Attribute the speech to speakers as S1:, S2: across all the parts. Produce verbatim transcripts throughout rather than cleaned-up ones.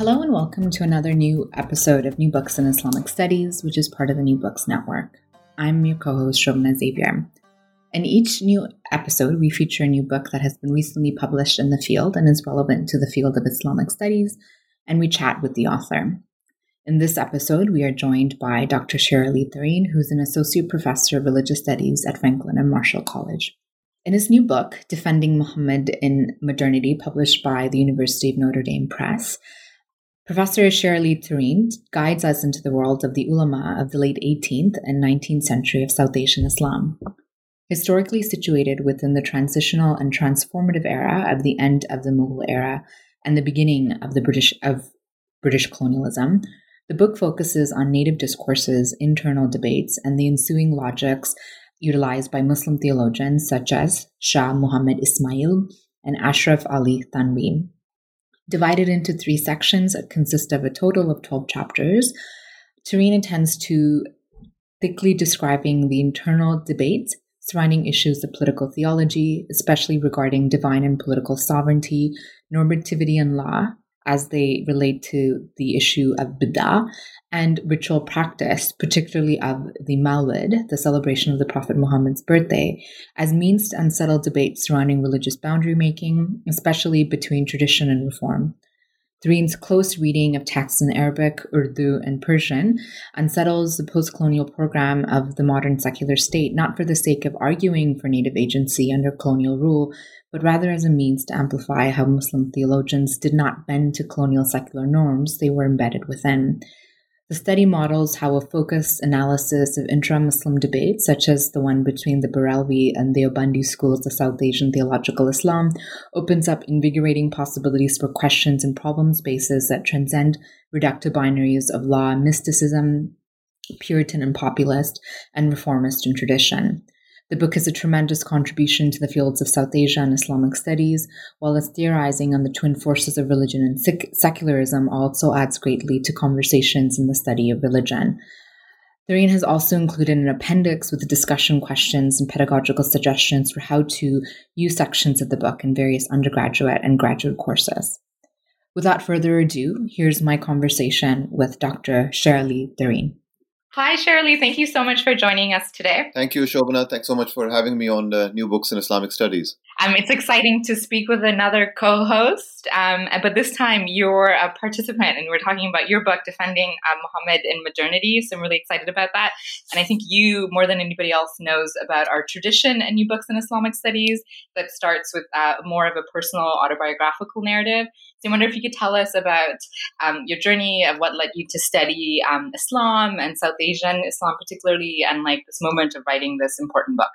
S1: Hello and welcome to another new episode of New Books in Islamic Studies, which is part of the New Books Network. I'm your co-host, Shobna Xavier. In each new episode, we feature a new book that has been recently published in the field and is relevant to the field of Islamic studies, and we chat with the author. In this episode, we are joined by Doctor Shiralee Tareen, who's an associate professor of religious studies at Franklin and Marshall College. In his new book, Defending Muhammad in Modernity, published by the University of Notre Dame Press, Professor Shiralee Tareen guides us into the world of the ulama of the late eighteenth and nineteenth century of South Asian Islam. Historically situated within the transitional and transformative era of the end of the Mughal era and the beginning of the British of British colonialism, the book focuses on native discourses, internal debates, and the ensuing logics utilized by Muslim theologians such as Shah Muhammad Ismail and Ashraf Ali Thanvi. Divided into three sections, it consists of a total of twelve chapters. Tareen intends to thickly describing the internal debates surrounding issues of political theology, especially regarding divine and political sovereignty, normativity and law, as they relate to the issue of bid'ah, and ritual practice, particularly of the Mawlid, the celebration of the Prophet Muhammad's birthday, as means to unsettle debates surrounding religious boundary making, especially between tradition and reform. Tareen's close reading of texts in Arabic, Urdu, and Persian unsettles the post-colonial program of the modern secular state, not for the sake of arguing for native agency under colonial rule, but rather as a means to amplify how Muslim theologians did not bend to colonial secular norms they were embedded within. The study models how a focused analysis of intra-Muslim debates, such as the one between the Barelvi and the Deobandi schools of South Asian theological Islam, opens up invigorating possibilities for questions and problem spaces that transcend reductive binaries of law, mysticism, Puritan and populist, and reformist in tradition. The book is a tremendous contribution to the fields of South Asia and Islamic studies, while its theorizing on the twin forces of religion and sec- secularism also adds greatly to conversations in the study of religion. Tareen has also included an appendix with discussion questions and pedagogical suggestions for how to use sections of the book in various undergraduate and graduate courses. Without further ado, here's my conversation with Doctor Shiralee Tareen.
S2: Hi, Shiralee. Thank you so much for joining us today.
S3: Thank you, Shobana. Thanks so much for having me on uh, New Books in Islamic Studies.
S2: Um, it's exciting to speak with another co-host, um, but this time you're a participant, and we're talking about your book, Defending uh, Muhammad in Modernity. So I'm really excited about that. And I think you, more than anybody else, knows about our tradition at New Books in Islamic Studies that starts with uh, more of a personal autobiographical narrative. So I wonder if you could tell us about um, your journey of what led you to study um, Islam and South Asian Islam particularly, and like this moment of writing this important book.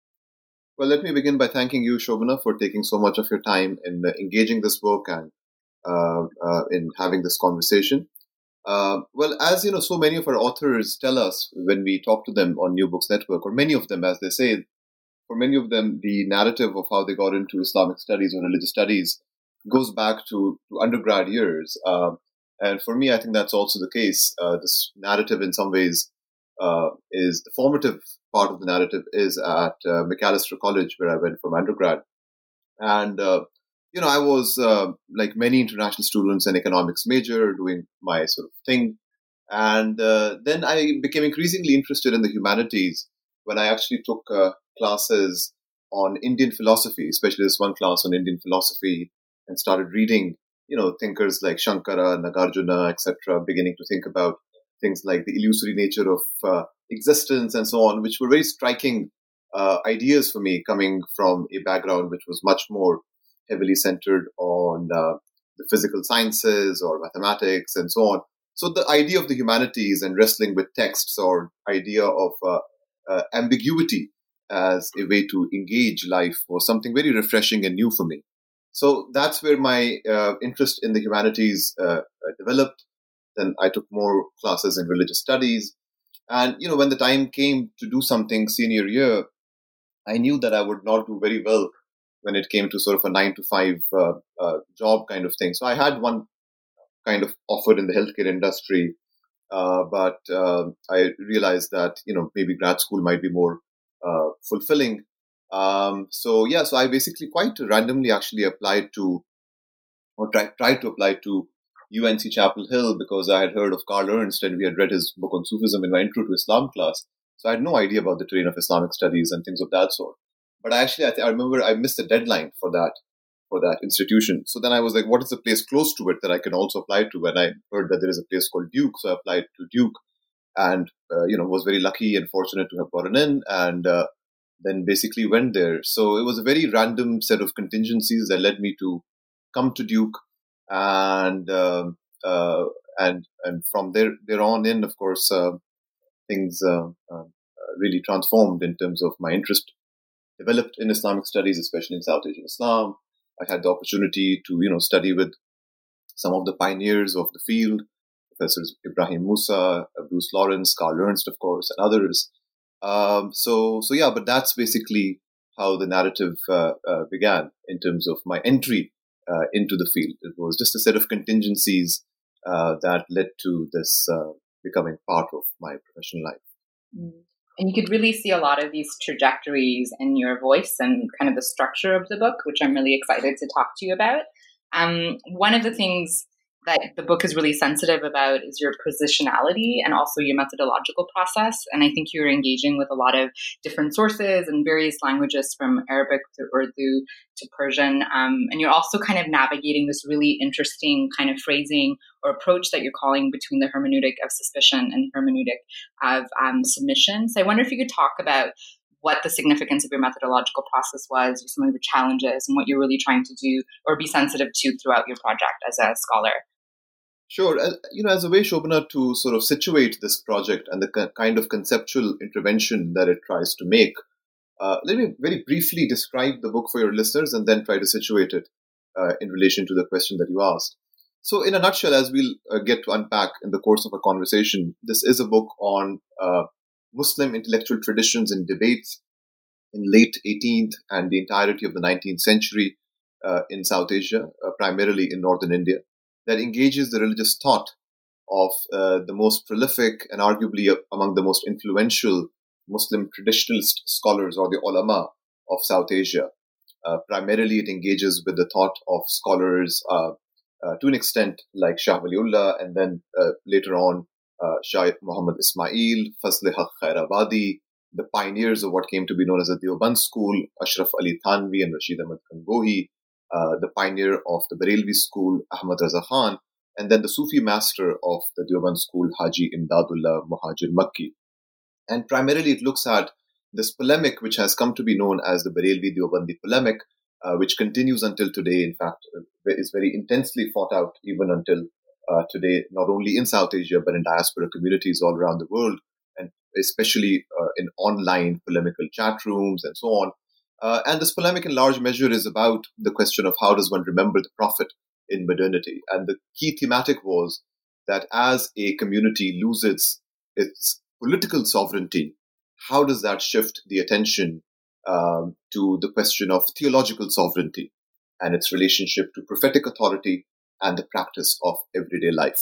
S3: Well, let me begin by thanking you, Shobana, for taking so much of your time in uh, engaging this book and uh, uh, in having this conversation. Uh, well, as you know, so many of our authors tell us when we talk to them on New Books Network, or many of them, as they say, for many of them, the narrative of how they got into Islamic studies or religious studies goes back to, to undergrad years. Uh, and for me, I think that's also the case. Uh, this narrative, in some ways, uh, is the formative part of the narrative is at uh, Macalester College, where I went from undergrad. And, uh, you know, I was, uh, like many international students, an economics major, doing my sort of thing. And uh, then I became increasingly interested in the humanities when I actually took uh, classes on Indian philosophy, especially this one class on Indian philosophy, and started reading, you know, thinkers like Shankara, Nagarjuna, et cetera, beginning to think about things like the illusory nature of uh, existence and so on, which were very striking uh, ideas for me, coming from a background which was much more heavily centered on uh, the physical sciences or mathematics and so on. So the idea of the humanities and wrestling with texts, or idea of uh, uh, ambiguity as a way to engage life, was something very refreshing and new for me. So that's where my uh, interest in the humanities uh, developed. Then I took more classes in religious studies. And, you know, when the time came to do something senior year, I knew that I would not do very well when it came to sort of a nine to five uh, uh, job kind of thing. So I had one kind of offer in the healthcare industry, uh, but uh, I realized that, you know, maybe grad school might be more uh, fulfilling. Um, so, yeah, so I basically quite randomly actually applied to, or try, tried to apply to U N C Chapel Hill because I had heard of Carl Ernst and we had read his book on Sufism in my Intro to Islam class. So I had no idea about the terrain of Islamic studies and things of that sort. But actually, I, th- I remember I missed the deadline for that for that institution. So then I was like, what is the place close to it that I can also apply to? And I heard that there is a place called Duke. So I applied to Duke and, uh, you know, was very lucky and fortunate to have gotten in and uh, then basically went there. So it was a very random set of contingencies that led me to come to Duke. And uh, uh, and and from there, there on in, of course, uh, things uh, uh, really transformed in terms of my interest developed in Islamic studies, especially in South Asian Islam. I had the opportunity to, you know, study with some of the pioneers of the field, Professors Ibrahim Musa, Bruce Lawrence, Carl Ernst, of course, and others. Um, so, so yeah, but that's basically how the narrative uh, uh, began in terms of my entry uh, into the field. It was just a set of contingencies uh, that led to this uh, becoming part of my professional life.
S2: Mm. And you could really see a lot of these trajectories in your voice and kind of the structure of the book, which I'm really excited to talk to you about. Um, one of the things that the book is really sensitive about is your positionality and also your methodological process. And I think you're engaging with a lot of different sources and various languages from Arabic to Urdu to Persian. Um, and you're also kind of navigating this really interesting kind of phrasing or approach that you're calling between the hermeneutic of suspicion and hermeneutic of um, submission. So I wonder if you could talk about what the significance of your methodological process was, or some of the challenges, and what you're really trying to do or be sensitive to throughout your project as a scholar.
S3: Sure. Uh, you know, as a way, Shobhana, to sort of situate this project and the k- kind of conceptual intervention that it tries to make, uh, let me very briefly describe the book for your listeners and then try to situate it uh, in relation to the question that you asked. So in a nutshell, as we'll uh, get to unpack in the course of a conversation, this is a book on uh, Muslim intellectual traditions and debates in late eighteenth and the entirety of the nineteenth century uh, in South Asia, uh, primarily in northern India, that engages the religious thought of uh, the most prolific and arguably among the most influential Muslim traditionalist scholars, or the ulama of South Asia. Uh, primarily, it engages with the thought of scholars uh, uh, to an extent like Shah Waliullah, and then uh, later on uh, Shah Muhammad Ismail, Fazl Haq Khairabadi, the pioneers of what came to be known as the Deoband school, Ashraf Ali Thanvi and Rashid Ahmad Gangohi, Uh, the pioneer of the Barelvi school, Ahmad Raza Khan, and then the Sufi master of the Deoband school, Haji Imdadullah Muhajir Makki. And primarily it looks at this polemic which has come to be known as the Barelvi Deobandi polemic, uh, which continues until today. In fact, uh, is very intensely fought out even until uh, today, not only in South Asia, but in diaspora communities all around the world, and especially uh, in online polemical chat rooms and so on. Uh, and this polemic in large measure is about the question of how does one remember the Prophet in modernity. And the key thematic was that as a community loses its political sovereignty, how does that shift the attention um, to the question of theological sovereignty and its relationship to prophetic authority and the practice of everyday life.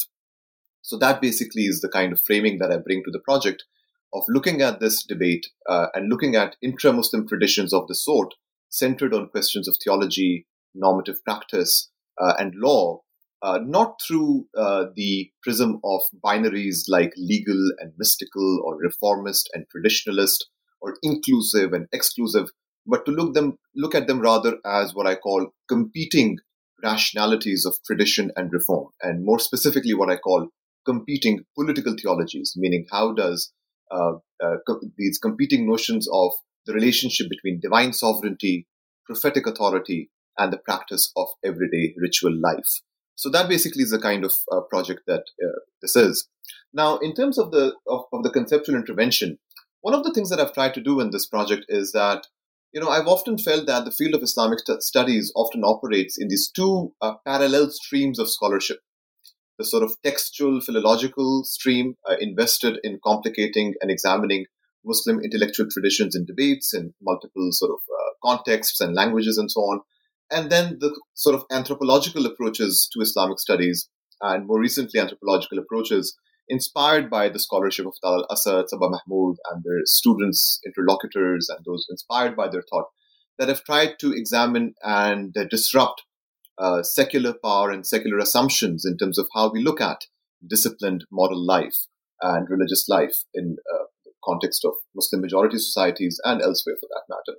S3: So that basically is the kind of framing that I bring to the project, of looking at this debate uh, and looking at intra-Muslim traditions of the sort centered on questions of theology, normative practice, uh, and law, uh, not through uh, the prism of binaries like legal and mystical or reformist and traditionalist or inclusive and exclusive, but to look them look at them rather as what I call competing rationalities of tradition and reform, and more specifically what I call competing political theologies, meaning how does Uh, uh, co- these competing notions of the relationship between divine sovereignty, prophetic authority, and the practice of everyday ritual life. So that basically is the kind of uh, project that uh, this is. Now, in terms of the of, of the conceptual intervention, one of the things that I've tried to do in this project is that, you know, I've often felt that the field of Islamic st- studies often operates in these two uh, parallel streams of scholarship. The sort of textual, philological stream uh, invested in complicating and examining Muslim intellectual traditions and debates in multiple sort of uh, contexts and languages and so on. And then the sort of anthropological approaches to Islamic studies, and more recently anthropological approaches inspired by the scholarship of Tal al-Asad, Sabah Mahmood, and their students, interlocutors, and those inspired by their thought, that have tried to examine and uh, disrupt uh, secular power and secular assumptions in terms of how we look at disciplined moral life and religious life in uh, the context of Muslim majority societies and elsewhere for that matter.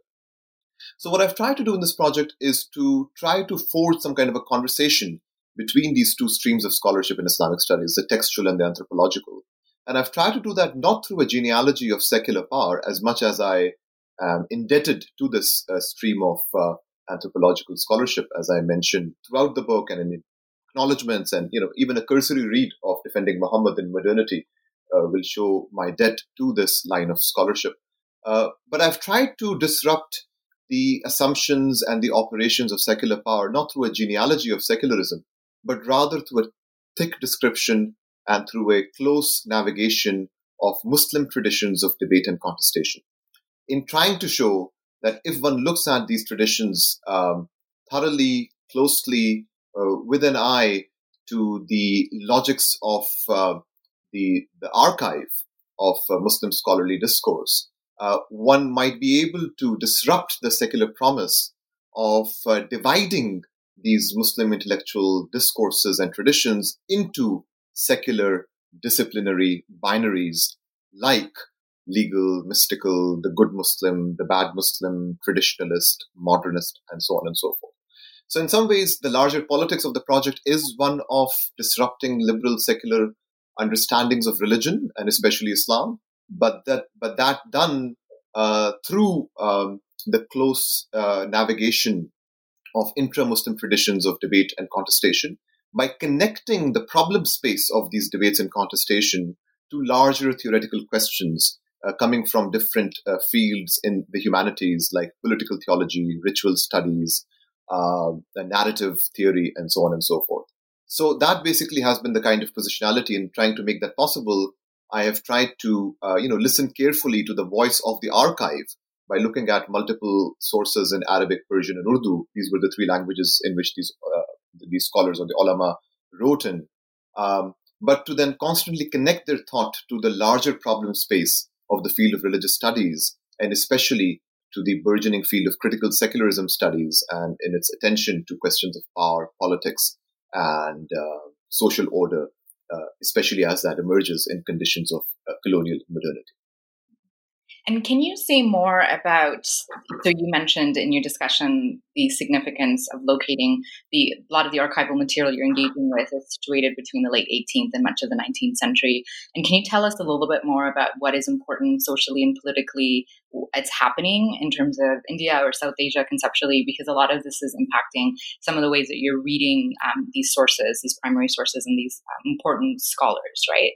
S3: So what I've tried to do in this project is to try to forge some kind of a conversation between these two streams of scholarship in Islamic studies, the textual and the anthropological. And I've tried to do that not through a genealogy of secular power as much as I am indebted to this uh, stream of uh, anthropological scholarship, as I mentioned throughout the book and in acknowledgements, and you know even a cursory read of Defending Muhammad in Modernity uh, will show my debt to this line of scholarship. Uh, but I've tried to disrupt the assumptions and the operations of secular power, not through a genealogy of secularism, but rather through a thick description and through a close navigation of Muslim traditions of debate and contestation. In trying to show that if one looks at these traditions um, thoroughly, closely, uh, with an eye to the logics of uh, the, the archive of uh, Muslim scholarly discourse, uh, one might be able to disrupt the secular promise of uh, dividing these Muslim intellectual discourses and traditions into secular disciplinary binaries like legal, mystical, the good Muslim, the bad Muslim, traditionalist, modernist, and so on and so forth. So in some ways, the larger politics of the project is one of disrupting liberal secular understandings of religion and especially Islam, but that but that done uh, through um, the close uh, navigation of intra-Muslim traditions of debate and contestation, by connecting the problem space of these debates and contestation to larger theoretical questions uh, coming from different uh, fields in the humanities like political theology, ritual studies, uh, narrative theory, and so on and so forth. So that basically has been the kind of positionality. In trying to make that possible, I have tried to uh, you know, listen carefully to the voice of the archive by looking at multiple sources in Arabic, Persian, and Urdu. These were the three languages in which these uh, these scholars or the ulama wrote in. Um, but to then constantly connect their thought to the larger problem space of the field of religious studies, and especially to the burgeoning field of critical secularism studies and in its attention to questions of power, politics, and uh, social order, uh, especially as that emerges in conditions of uh, colonial modernity.
S2: And can you say more about, so you mentioned in your discussion the significance of locating the, a lot of the archival material you're engaging with is situated between the late eighteenth and much of the nineteenth century. And can you tell us a little bit more about what is important socially and politically it's happening in terms of India or South Asia conceptually? Because a lot of this is impacting some of the ways that you're reading um, these sources, these primary sources, and these um, important scholars, right?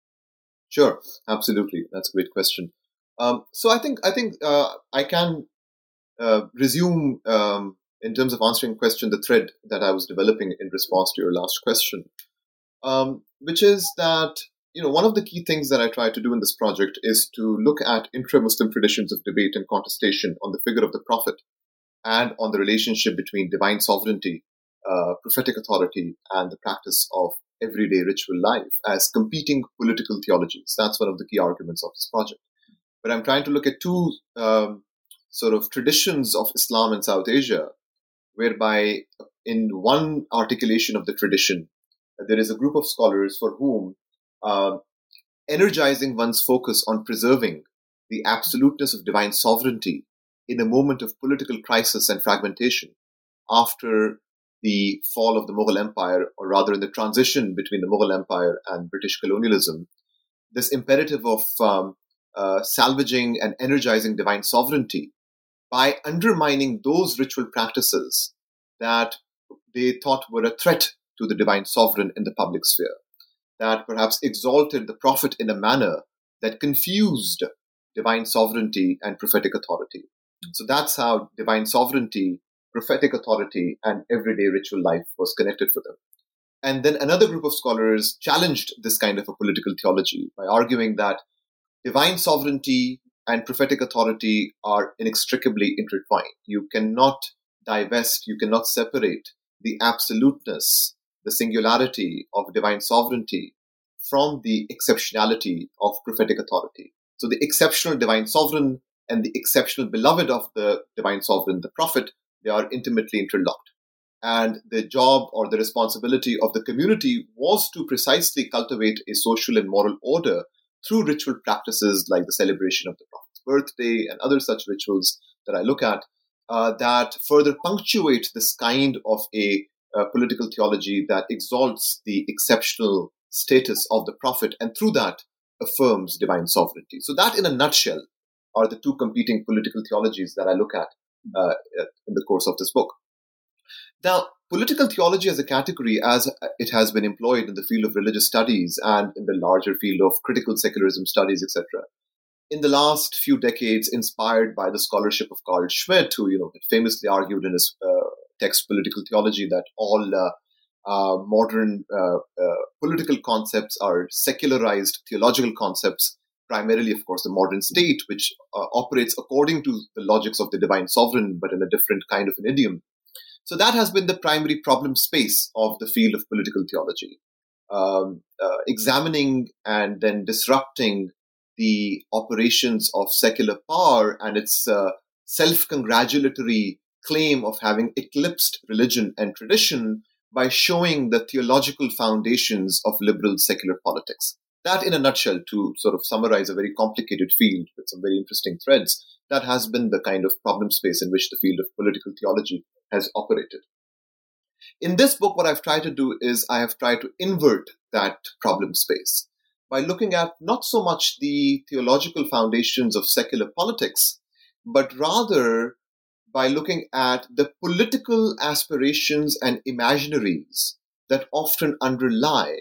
S3: Sure, absolutely. That's a great question. Um, so I think I think uh, I can uh, resume um, in terms of answering question the thread that I was developing in response to your last question, um, which is that you know one of the key things that I try to do in this project is to look at intra-Muslim traditions of debate and contestation on the figure of the Prophet and on the relationship between divine sovereignty, uh, prophetic authority, and the practice of everyday ritual life as competing political theologies. That's one of the key arguments of this project. But I'm trying to look at two um, sort of traditions of Islam in South Asia, whereby in one articulation of the tradition, there is a group of scholars for whom uh, energizing one's focus on preserving the absoluteness of divine sovereignty in a moment of political crisis and fragmentation after the fall of the Mughal Empire, or rather in the transition between the Mughal Empire and British colonialism, this imperative of um, Uh, salvaging and energizing divine sovereignty by undermining those ritual practices that they thought were a threat to the divine sovereign in the public sphere, that perhaps exalted the prophet in a manner that confused divine sovereignty and prophetic authority. So that's how divine sovereignty, prophetic authority, and everyday ritual life was connected for them. And then another group of scholars challenged this kind of a political theology by arguing that divine sovereignty and prophetic authority are inextricably intertwined. You cannot divest, you cannot separate the absoluteness, the singularity of divine sovereignty from the exceptionality of prophetic authority. So the exceptional divine sovereign and the exceptional beloved of the divine sovereign, the prophet, they are intimately interlocked. And the job or the responsibility of the community was to precisely cultivate a social and moral order through ritual practices like the celebration of the Prophet's birthday and other such rituals that I look at uh, that further punctuate this kind of a uh, political theology that exalts the exceptional status of the Prophet and through that affirms divine sovereignty. So that in a nutshell are the two competing political theologies that I look at uh, in the course of this book. Now, political theology as a category, as it has been employed in the field of religious studies and in the larger field of critical secularism studies, et cetera, in the last few decades, inspired by the scholarship of Carl Schmitt, who you know famously argued in his uh, text Political Theology that all uh, uh, modern uh, uh, political concepts are secularized theological concepts, primarily, of course, the modern state, which uh, operates according to the logics of the divine sovereign, but in a different kind of an idiom. So that has been the primary problem space of the field of political theology, um, uh, examining and then disrupting the operations of secular power and its uh, self-congratulatory claim of having eclipsed religion and tradition by showing the theological foundations of liberal secular politics. That, in a nutshell, to sort of summarize a very complicated field with some very interesting threads, that has been the kind of problem space in which the field of political theology has operated. In this book, what I've tried to do is I have tried to invert that problem space by looking at not so much the theological foundations of secular politics, but rather by looking at the political aspirations and imaginaries that often underlie,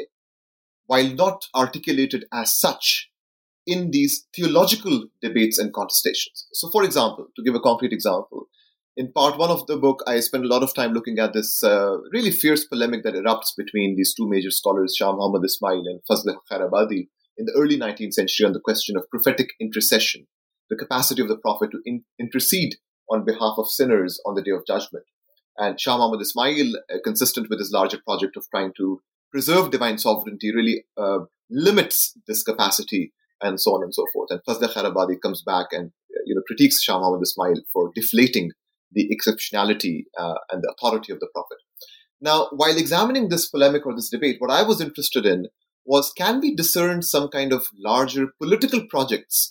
S3: while not articulated as such, in these theological debates and contestations. So, for example, to give a concrete example, in part one of the book, I spend a lot of time looking at this uh, really fierce polemic that erupts between these two major scholars, Shah Muhammad Ismail and Fazl Khairabadi, in the early nineteenth century on the question of prophetic intercession, the capacity of the Prophet to in- intercede on behalf of sinners on the Day of Judgment. And Shah Muhammad Ismail, uh, consistent with his larger project of trying to preserve divine sovereignty, really uh, limits this capacity and so on and so forth. And Fazl Khairabadi comes back and uh, you know critiques Shah Muhammad Ismail for deflating the exceptionality uh, and the authority of the Prophet. Now, while examining this polemic or this debate, what I was interested in was, can we discern some kind of larger political projects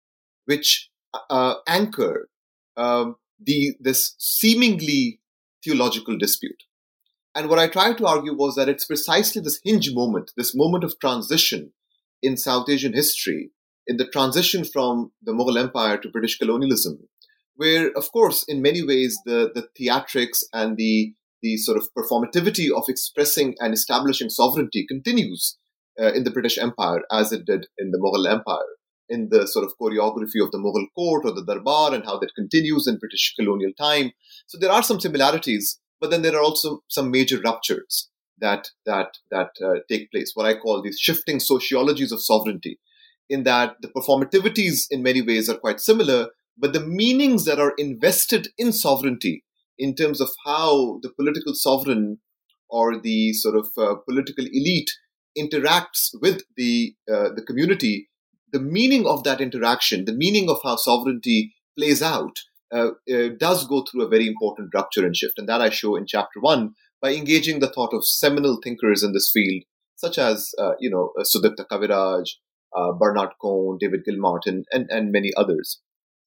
S3: which uh, anchor um, the this seemingly theological dispute? And what I tried to argue was that it's precisely this hinge moment, this moment of transition in South Asian history, in the transition from the Mughal Empire to British colonialism, where, of course, in many ways, the, the theatrics and the, the sort of performativity of expressing and establishing sovereignty continues uh, in the British Empire as it did in the Mughal Empire, in the sort of choreography of the Mughal court or the Darbar and how that continues in British colonial time. So there are some similarities, but then there are also some major ruptures that that that uh, take place, what I call these shifting sociologies of sovereignty, in that the performativities in many ways are quite similar, but the meanings that are invested in sovereignty in terms of how the political sovereign or the sort of uh, political elite interacts with the uh, the community, the meaning of that interaction, the meaning of how sovereignty plays out, uh, uh, does go through a very important rupture and shift. And that I show in chapter one by engaging the thought of seminal thinkers in this field, such as, uh, you know, uh, Sudipta Kaviraj, uh, Bernard Cohn, David Gilmartin, and, and many others.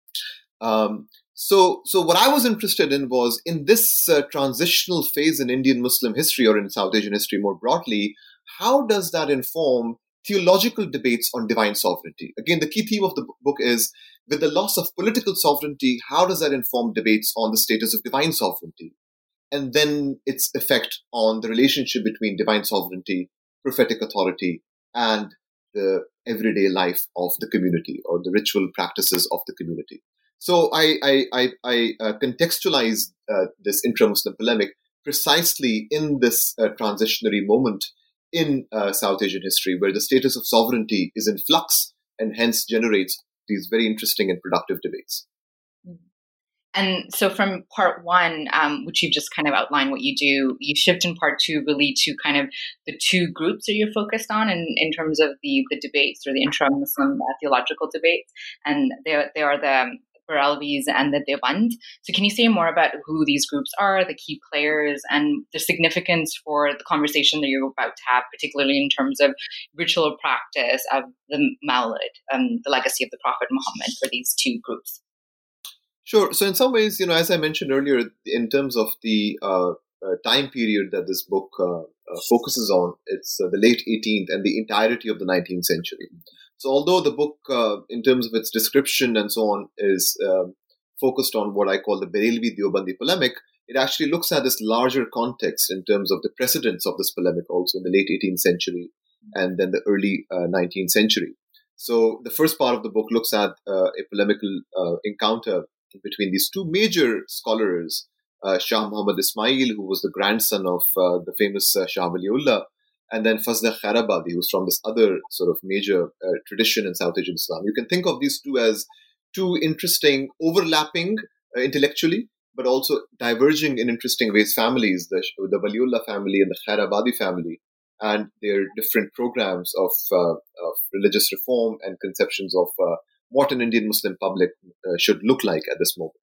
S3: Um, so, so what I was interested in was, in this uh, transitional phase in Indian Muslim history or in South Asian history more broadly, how does that inform theological debates on divine sovereignty? Again, the key theme of the book is, with the loss of political sovereignty, how does that inform debates on the status of divine sovereignty? And then its effect on the relationship between divine sovereignty, prophetic authority, and the everyday life of the community or the ritual practices of the community. So I, I, I, I uh, contextualize uh, this intra-Muslim polemic precisely in this uh, transitionary moment in uh, South Asian history, where the status of sovereignty is in flux and hence generates these very interesting and productive debates.
S2: And so from part one, um, which you've just kind of outlined what you do, you shift in part two really to kind of the two groups that you're focused on in, in terms of the, the debates or the intra-Muslim uh, theological debates. And they, they are the Barelvis and the Deoband. So can you say more about who these groups are, the key players, and the significance for the conversation that you're about to have, particularly in terms of ritual practice of the Mawlid, um, the legacy of the Prophet Muhammad for these two groups?
S3: Sure. So in some ways, you know, as I mentioned earlier, in terms of the uh, uh, time period that this book uh, uh, focuses on, it's uh, the late eighteenth and the entirety of the nineteenth century. So although the book, uh, in terms of its description and so on, is uh, focused on what I call the Barelvi-Deobandi polemic, it actually looks at this larger context in terms of the precedents of this polemic also in the late eighteenth century and then the early uh, nineteenth century. So the first part of the book looks at uh, a polemical uh, encounter between these two major scholars, uh, Shah Muhammad Ismail, who was the grandson of uh, the famous uh, Shah Waliullah, and then Fazl Khairabadi, who's from this other sort of major uh, tradition in South Asian Islam. You can think of these two as two interesting, overlapping uh, intellectually, but also diverging in interesting ways families, the, the Waliullah family and the Khairabadi family, and their different programs of, uh, of religious reform and conceptions of uh, what an Indian Muslim public uh, should look like at this moment.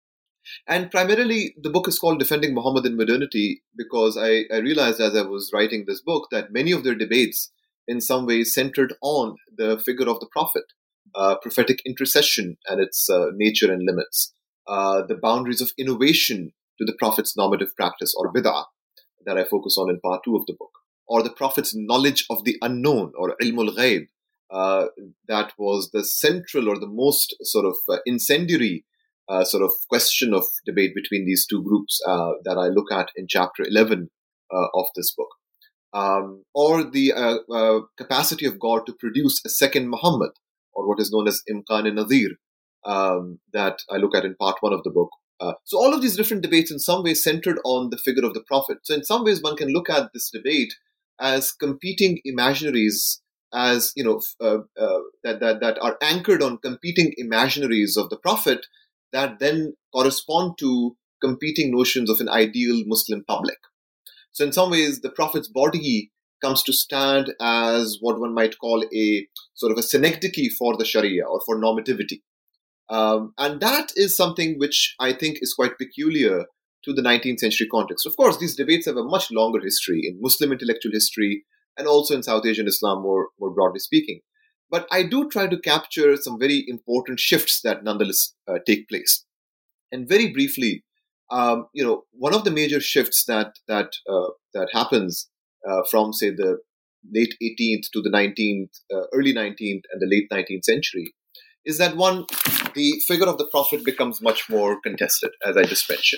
S3: And primarily, the book is called Defending Muhammad in Modernity because I, I realized as I was writing this book that many of their debates in some ways centered on the figure of the Prophet, uh, prophetic intercession and its uh, nature and limits, uh, the boundaries of innovation to the Prophet's normative practice or bid'ah that I focus on in part two of the book, or the Prophet's knowledge of the unknown or ilmul ghaib. Uh, that was the central or the most sort of uh, incendiary uh, sort of question of debate between these two groups uh, that I look at in chapter eleven uh, of this book. Um, or the uh, uh, capacity of God to produce a second Muhammad, or what is known as Imkan-e-Nadhir, um, that I look at in part one of the book. Uh, so all of these different debates in some ways centered on the figure of the Prophet. So in some ways one can look at this debate as competing imaginaries as, you know, uh, uh, that, that, that are anchored on competing imaginaries of the Prophet that then correspond to competing notions of an ideal Muslim public. So in some ways, the Prophet's body comes to stand as what one might call a sort of a synecdoche for the Sharia or for normativity. Um, and that is something which I think is quite peculiar to the nineteenth century context. Of course, these debates have a much longer history in Muslim intellectual history and also in South Asian Islam, more, more broadly speaking. But I do try to capture some very important shifts that nonetheless uh, take place. And very briefly, um, you know, one of the major shifts that that uh, that happens uh, from, say, the late eighteenth to the nineteenth, uh, early nineteenth and the late nineteenth century is that, one, the figure of the Prophet becomes much more contested, as I just mentioned.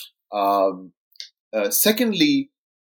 S3: Um, uh, secondly,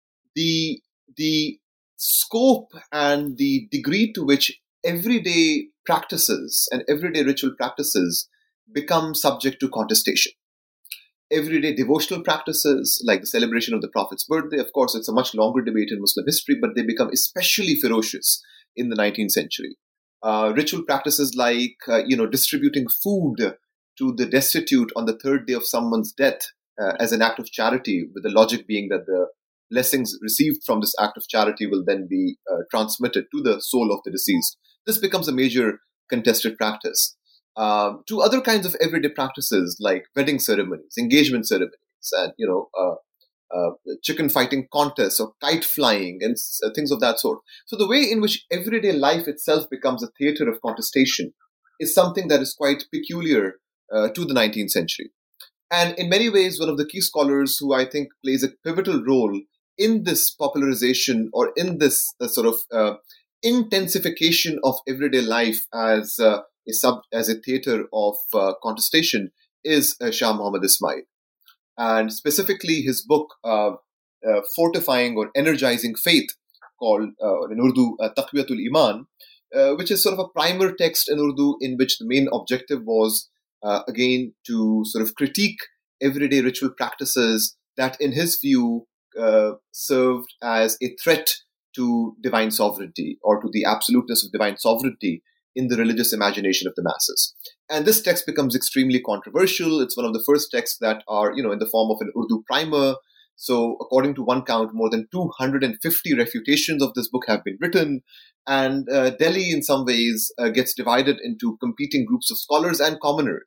S3: the the scope and the degree to which everyday practices and everyday ritual practices become subject to contestation. Everyday devotional practices, like the celebration of the Prophet's birthday, of course, it's a much longer debate in Muslim history, but they become especially ferocious in the nineteenth century. Uh, ritual practices like, uh, you know, distributing food to the destitute on the third day of someone's death uh, as an act of charity, with the logic being that the blessings received from this act of charity will then be uh, transmitted to the soul of the deceased. This becomes a major contested practice. Um, to other kinds of everyday practices like wedding ceremonies, engagement ceremonies, and, you know, uh, uh, chicken fighting contests or kite flying and uh, things of that sort. So the way in which everyday life itself becomes a theater of contestation is something that is quite peculiar uh, to the nineteenth century. And in many ways, one of the key scholars who I think plays a pivotal role in this popularization or in this uh, sort of uh, intensification of everyday life as uh, a sub as a theater of uh, contestation is uh, Shah Muhammad Ismail, and specifically his book uh, uh, Fortifying or Energizing Faith, called uh, in Urdu uh, Taqwiyatul Iman, uh, which is sort of a primer text in Urdu in which the main objective was uh, again to sort of critique everyday ritual practices that, in his view, uh, served as a threat to divine sovereignty or to the absoluteness of divine sovereignty in the religious imagination of the masses. And this text becomes extremely controversial. It's one of the first texts that are, you know, in the form of an Urdu primer. So according to one count, more than two hundred fifty refutations of this book have been written. And uh, Delhi, in some ways, uh, gets divided into competing groups of scholars and commoners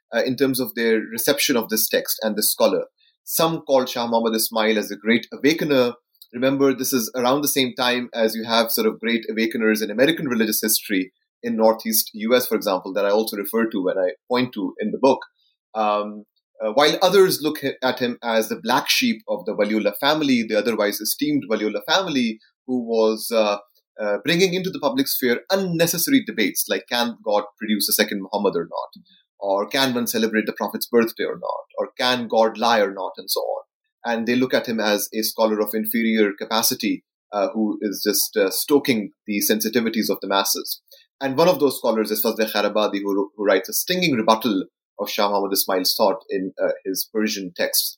S3: uh, in terms of their reception of this text and this scholar. Some called Shah Muhammad Ismail as a great awakener. Remember, this is around the same time as you have sort of great awakeners in American religious history in Northeast U S, for example, that I also refer to when I point to in the book. Um, uh, while others look at him as the black sheep of the Waliullah family, the otherwise esteemed Waliullah family, who was uh, uh, bringing into the public sphere unnecessary debates like, can God produce a second Muhammad or not? Or can one celebrate the Prophet's birthday or not? Or can God lie or not? And so on. And they look at him as a scholar of inferior capacity uh, who is just uh, stoking the sensitivities of the masses. And one of those scholars is Fazl Khairabadi, who, who writes a stinging rebuttal of Shah Muhammad Ismail's thought in uh, his Persian texts.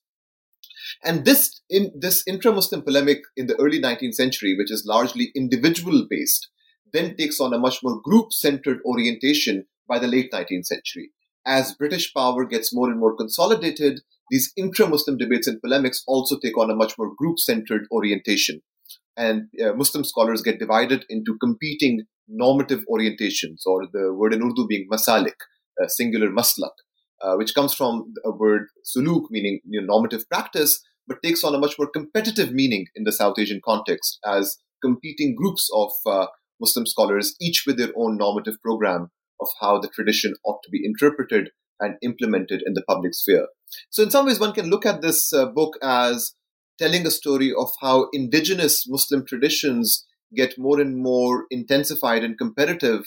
S3: And this in this intra-Muslim polemic in the early nineteenth century, which is largely individual-based, then takes on a much more group-centered orientation by the late nineteenth century. As British power gets more and more consolidated, these intra-Muslim debates and polemics also take on a much more group-centered orientation. And uh, Muslim scholars get divided into competing normative orientations, or the word in Urdu being masalik, uh, singular maslak, uh, which comes from a word suluk, meaning you know, normative practice, but takes on a much more competitive meaning in the South Asian context as competing groups of uh, Muslim scholars, each with their own normative program of how the tradition ought to be interpreted and implemented in the public sphere. So in some ways, one can look at this uh, book as telling a story of how indigenous Muslim traditions get more and more intensified and competitive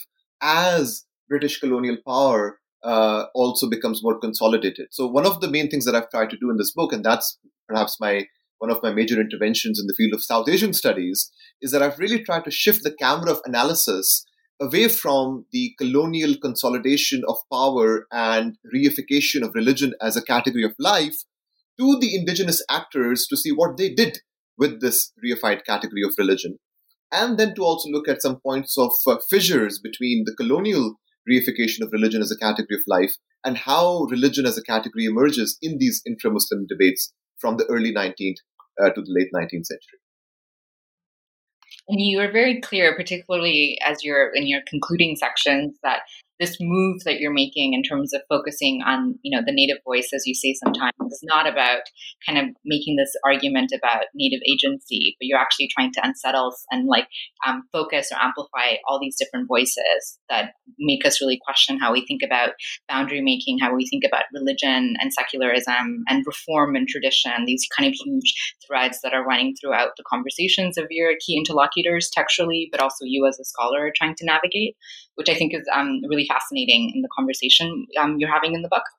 S3: as British colonial power uh, also becomes more consolidated. So one of the main things that I've tried to do in this book, and that's perhaps my one of my major interventions in the field of South Asian studies, is that I've really tried to shift the camera of analysis away from the colonial consolidation of power and reification of religion as a category of life to the indigenous actors to see what they did with this reified category of religion. And then to also look at some points of uh, fissures between the colonial reification of religion as a category of life and how religion as a category emerges in these intra-Muslim debates from the early nineteenth uh, to the late nineteenth century.
S2: And you are very clear, particularly as you're in your concluding sections, that this move that you're making in terms of focusing on, you know, the native voice, as you say sometimes, is not about kind of making this argument about native agency, but you're actually trying to unsettle and like um, focus or amplify all these different voices that make us really question how we think about boundary making, how we think about religion and secularism and reform and tradition, these kind of huge threads that are running throughout the conversations of your key interlocutors textually, but also you as a scholar are trying to navigate, which I think is um, really fascinating in the conversation um, you're having in the book.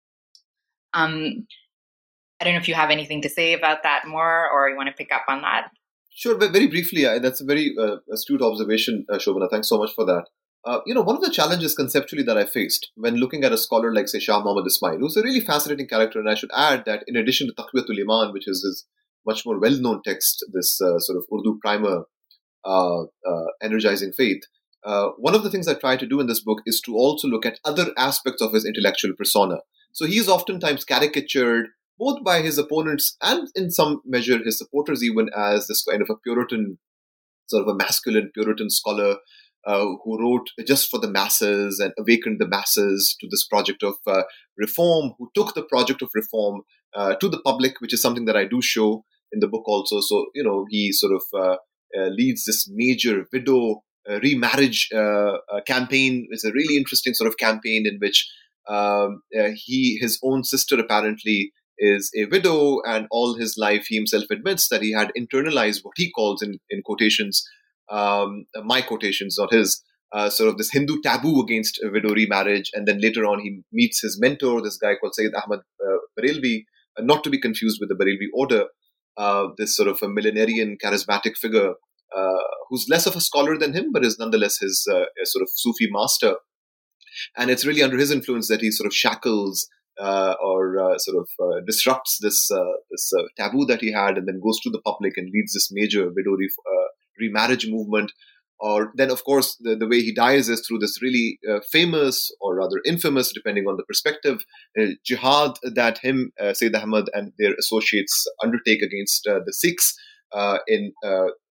S2: Um, I don't know if you have anything to say about that more, or you want to pick up on that.
S3: Sure, but very briefly, uh, that's a very uh, astute observation, uh, Shobana. Thanks so much for that. Uh, you know, one of the challenges conceptually that I faced when looking at a scholar like, say, Shah Muhammad Ismail, who's a really fascinating character, and I should add that in addition to Taqwiyatul Iman, which is his much more well-known text, this uh, sort of Urdu primer, uh, uh, Energizing Faith, Uh, one of the things I try to do in this book is to also look at other aspects of his intellectual persona. So he is oftentimes caricatured both by his opponents and in some measure his supporters even as this kind of a Puritan, sort of a masculine Puritan scholar uh, who wrote just for the masses and awakened the masses to this project of uh, reform, who took the project of reform uh, to the public, which is something that I do show in the book also. So, you know, he sort of uh, uh, leads this major widow Uh, remarriage uh, uh, campaign. Is a really interesting sort of campaign in which um, uh, he, his own sister apparently is a widow, and all his life he himself admits that he had internalized what he calls in, in quotations, um, my quotations, not his, uh, sort of this Hindu taboo against a widow remarriage. And then later on he meets his mentor, this guy called Sayyid Ahmad uh, Barelvi, uh, not to be confused with the Barelvi order, uh, this sort of a millenarian charismatic figure Uh, who's less of a scholar than him, but is nonetheless his uh, sort of Sufi master. And it's really under his influence that he sort of shackles uh, or uh, sort of uh, disrupts this uh, this uh, taboo that he had, and then goes to the public and leads this major widow re- uh, remarriage movement. Or then, of course, the, the way he dies is through this really uh, famous, or rather infamous, depending on the perspective, uh, jihad that him, uh, Sayyid Ahmad, and their associates undertake against uh, the Sikhs uh, in uh,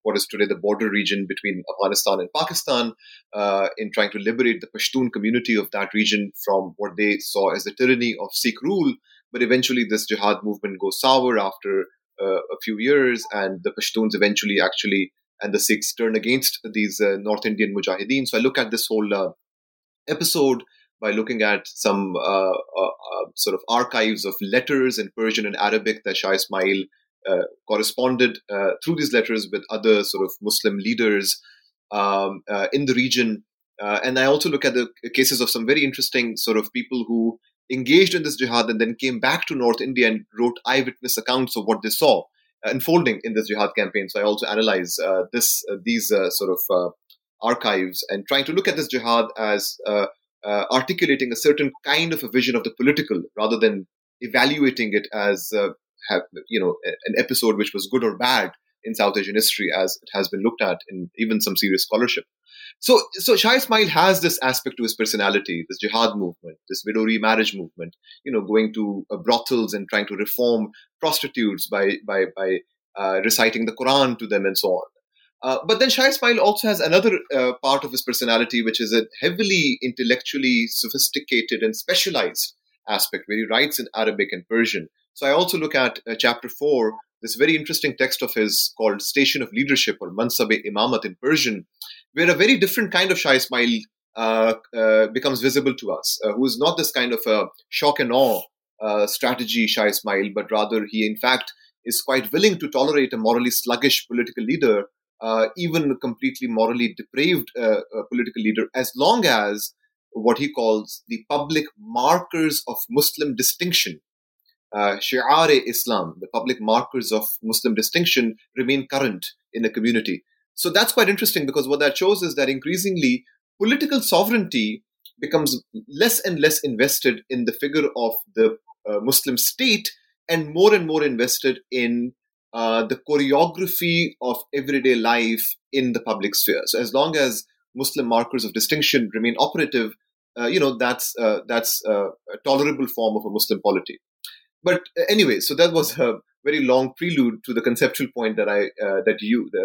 S3: what is today the border region between Afghanistan and Pakistan, uh, in trying to liberate the Pashtun community of that region from what they saw as the tyranny of Sikh rule. But eventually this jihad movement goes sour after uh, a few years, and the Pashtuns eventually actually, and the Sikhs turn against these uh, North Indian Mujahideen. So I look at this whole uh, episode by looking at some uh, uh, uh, sort of archives of letters in Persian and Arabic that Shah Ismail uh, corresponded uh, through these letters with other sort of Muslim leaders um, uh, in the region. Uh, and I also look at the cases of some very interesting sort of people who engaged in this jihad and then came back to North India and wrote eyewitness accounts of what they saw uh, unfolding in this jihad campaign. So I also analyze uh, this uh, these uh, sort of uh, archives and trying to look at this jihad as uh, uh, articulating a certain kind of a vision of the political rather than evaluating it as uh, have, you know, an episode which was good or bad in South Asian history as it has been looked at in even some serious scholarship. So, so Shah Ismail has this aspect to his personality, this jihad movement, this widow remarriage movement, you know, going to uh, brothels and trying to reform prostitutes by by by uh, reciting the Quran to them and so on. Uh, but then Shah Ismail also has another uh, part of his personality, which is a heavily intellectually sophisticated and specialized aspect, where he writes in Arabic and Persian. So I also look at uh, chapter four, this very interesting text of his called Station of Leadership or Mansab-e-Imamat in Persian, where a very different kind of Shah Ismail uh, uh, becomes visible to us, uh, who is not this kind of a shock and awe uh, strategy Shah Ismail, but rather he in fact is quite willing to tolerate a morally sluggish political leader, uh, even a completely morally depraved uh, uh, political leader, as long as what he calls the public markers of Muslim distinction, uh, Shi'ar-e-Islam, the public markers of Muslim distinction remain current in the community. So that's quite interesting, because what that shows is that increasingly political sovereignty becomes less and less invested in the figure of the uh, Muslim state and more and more invested in uh, the choreography of everyday life in the public sphere. So as long as Muslim markers of distinction remain operative, uh, you know, that's uh, that's uh, a tolerable form of a Muslim polity. But uh, anyway, so that was a very long prelude to the conceptual point that I uh, that you the,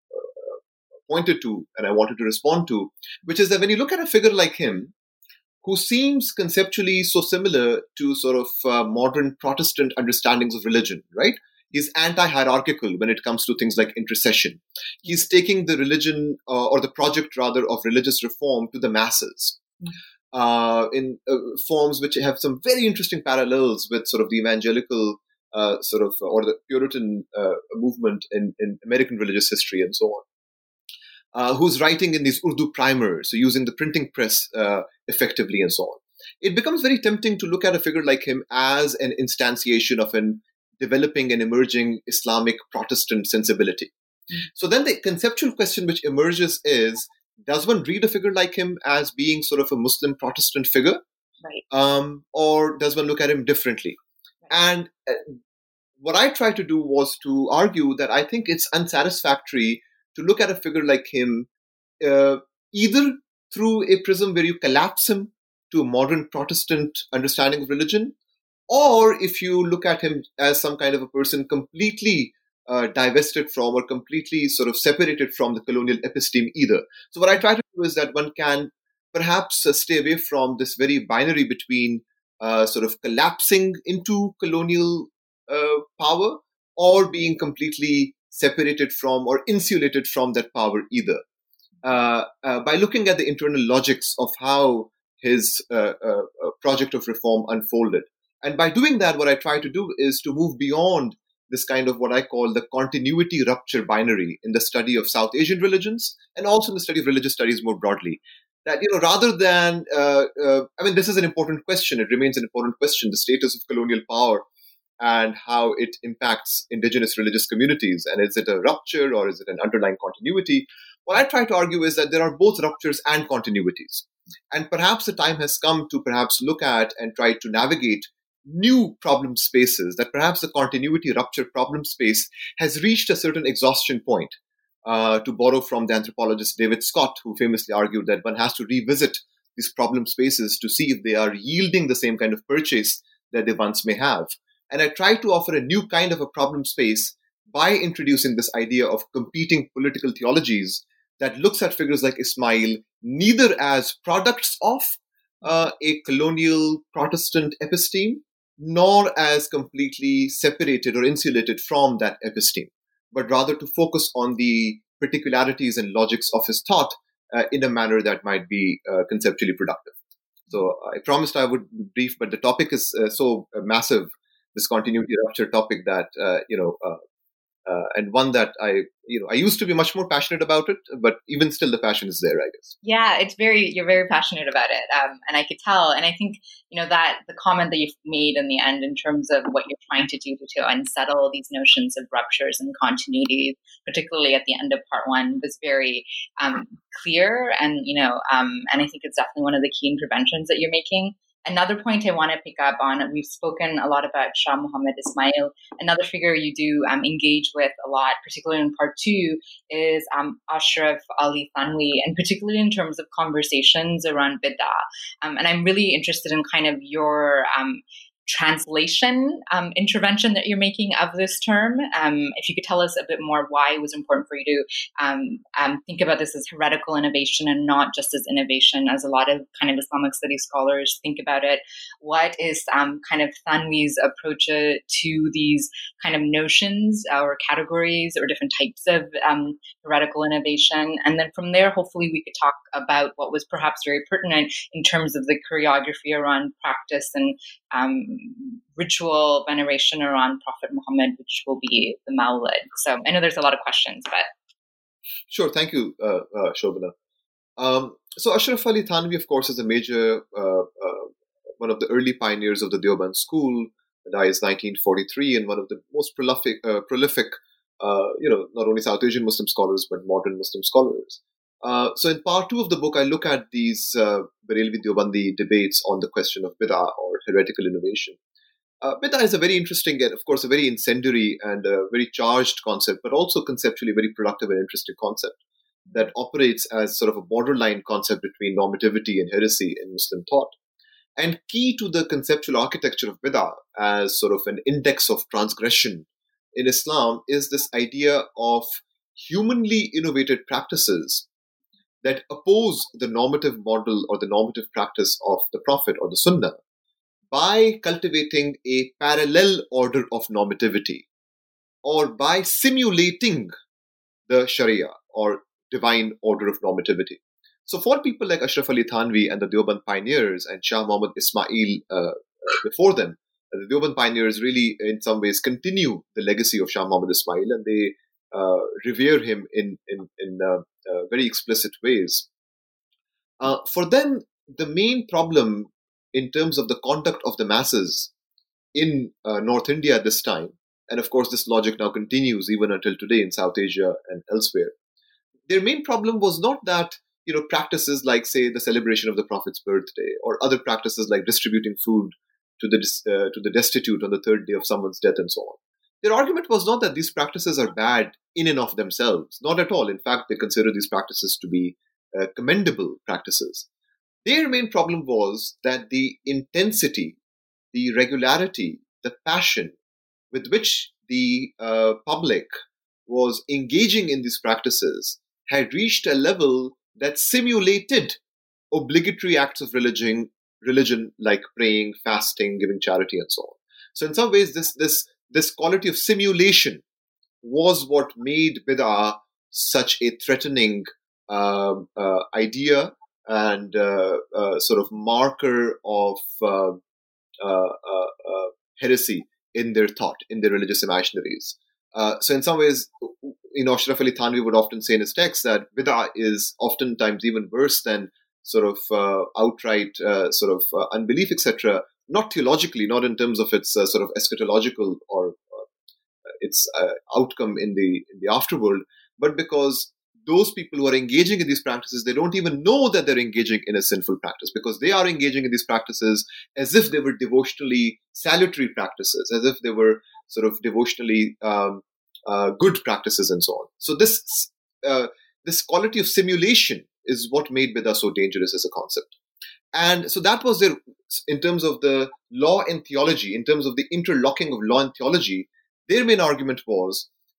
S3: uh, pointed to and I wanted to respond to, which is that when you look at a figure like him, who seems conceptually so similar to sort of uh, modern Protestant understandings of religion, right? He's anti-hierarchical when it comes to things like intercession. He's taking the religion uh, or the project rather of religious reform to the masses uh, in uh, forms which have some very interesting parallels with sort of the evangelical uh, sort of or the Puritan uh, movement in, in American religious history and so on. Uh, who's writing in these Urdu primers, so using the printing press uh, effectively and so on. It becomes very tempting to look at a figure like him as an instantiation of an developing and emerging Islamic Protestant sensibility. Mm. So then the conceptual question which emerges is, does one read a figure like him as being sort of a Muslim Protestant figure?
S2: Right.
S3: Um, or does one look at him differently? Right. And uh, what I tried to do was to argue that I think it's unsatisfactory to look at a figure like him uh, either through a prism where you collapse him to a modern Protestant understanding of religion, or if you look at him as some kind of a person completely uh, divested from or completely sort of separated from the colonial episteme either. So what I try to do is that one can perhaps uh, stay away from this very binary between uh, sort of collapsing into colonial uh, power or being completely separated from or insulated from that power either. Uh, uh, by looking at the internal logics of how his uh, uh, project of reform unfolded. And by doing that, what I try to do is to move beyond this kind of what I call the continuity rupture binary in the study of South Asian religions and also in the study of religious studies more broadly. That, you know, rather than, uh, uh, I mean, this is an important question. It remains an important question, the status of colonial power and how it impacts indigenous religious communities. And is it a rupture or is it an underlying continuity? What I try to argue is that there are both ruptures and continuities. And perhaps the time has come to perhaps look at and try to navigate new problem spaces, that perhaps the continuity rupture problem space has reached a certain exhaustion point. Uh, to borrow from the anthropologist David Scott, who famously argued that one has to revisit these problem spaces to see if they are yielding the same kind of purchase that they once may have. And I try to offer a new kind of a problem space by introducing this idea of competing political theologies that looks at figures like Ismail neither as products of uh, a colonial Protestant episteme, nor as completely separated or insulated from that episteme, but rather to focus on the particularities and logics of his thought uh, in a manner that might be uh, conceptually productive. So I promised I would be brief, but the topic is uh, so uh, massive, this continuity rupture topic, that, uh, you know, uh, Uh, and one that I, you know, I used to be much more passionate about it, but even still the passion is there, I guess.
S2: Yeah, it's very, you're very passionate about it. Um, and I could tell. And I think, you know, that the comment that you've made in the end in terms of what you're trying to do to, to unsettle these notions of ruptures and continuity, particularly at the end of part one, was very um, clear. And, you know, um, and I think it's definitely one of the key interventions that you're making. Another point I want to pick up on, we've spoken a lot about Shah Muhammad Ismail. Another figure you do um, engage with a lot, particularly in part two, is um, Ashraf Ali Thanvi, and particularly in terms of conversations around bid'ah. Um, and I'm really interested in kind of your um, translation um, intervention that you're making of this term. Um, if you could tell us a bit more why it was important for you to um, um, think about this as heretical innovation and not just as innovation, as a lot of kind of Islamic studies scholars think about it. What is um, kind of Thanvi's approach uh, to these kind of notions or categories or different types of um, heretical innovation? And then from there, hopefully we could talk about what was perhaps very pertinent in terms of the choreography around practice and um, ritual veneration around Prophet Muhammad, which will be the Mawlid. So I know there's a lot of questions, but...
S3: Sure, thank you, uh, uh, Shobana. Um, so Ashraf Ali Thanvi, of course, is a major, uh, uh, one of the early pioneers of the Deoband school. Died in nineteen forty-three, and one of the most prolific, uh, prolific uh, you know, not only South Asian Muslim scholars, but modern Muslim scholars. Uh, so in part two of the book, I look at these uh, Barelvi Deobandi debates on the question of bid'ah or heretical innovation. Uh, bid'ah is a very interesting and, of course, a very incendiary and a very charged concept, but also conceptually very productive and interesting concept that operates as sort of a borderline concept between normativity and heresy in Muslim thought. And key to the conceptual architecture of bid'ah as sort of an index of transgression in Islam is this idea of humanly innovated practices that oppose the normative model or the normative practice of the Prophet or the Sunnah by cultivating a parallel order of normativity, or by simulating the Sharia or divine order of normativity. So for people like Ashraf Ali Thanvi and the Deoband pioneers and Shah Muhammad Ismail uh, before them, the Deoband pioneers really in some ways continue the legacy of Shah Muhammad Ismail, and they uh, revere him in, in, in uh, uh, very explicit ways. Uh, for them, the main problem in terms of the conduct of the masses in uh, North India at this time, and of course this logic now continues even until today in South Asia and elsewhere, their main problem was not that, you know, practices like, say, the celebration of the Prophet's birthday or other practices like distributing food to the uh, to the destitute on the third day of someone's death and so on. Their argument was not that these practices are bad in and of themselves. Not at all. In fact, they consider these practices to be uh, commendable practices. Their main problem was that the intensity, the regularity, the passion with which the uh, public was engaging in these practices had reached a level that simulated obligatory acts of religion, religion like praying, fasting, giving charity, and so on. So in some ways, this this this quality of simulation was what made bid'ah such a threatening uh, uh, idea and uh, uh, sort of marker of uh, uh, uh, uh, heresy in their thought, in their religious imaginaries. Uh, so in some ways, you know, Ashraf Ali Thanvi would often say in his text that bid'ah is oftentimes even worse than sort of uh, outright uh, sort of uh, unbelief, et cetera. Not theologically, not in terms of its uh, sort of eschatological or uh, its uh, outcome in the in the afterworld, but because those people who are engaging in these practices, they don't even know that they're engaging in a sinful practice, because they are engaging in these practices as if they were devotionally salutary practices, as if they were sort of devotionally um, uh, good practices and so on. So this uh, this quality of simulation is what made bid'ah so dangerous as a concept. And so that was their, in terms of the law and theology, in terms of the interlocking of law and theology, their main argument was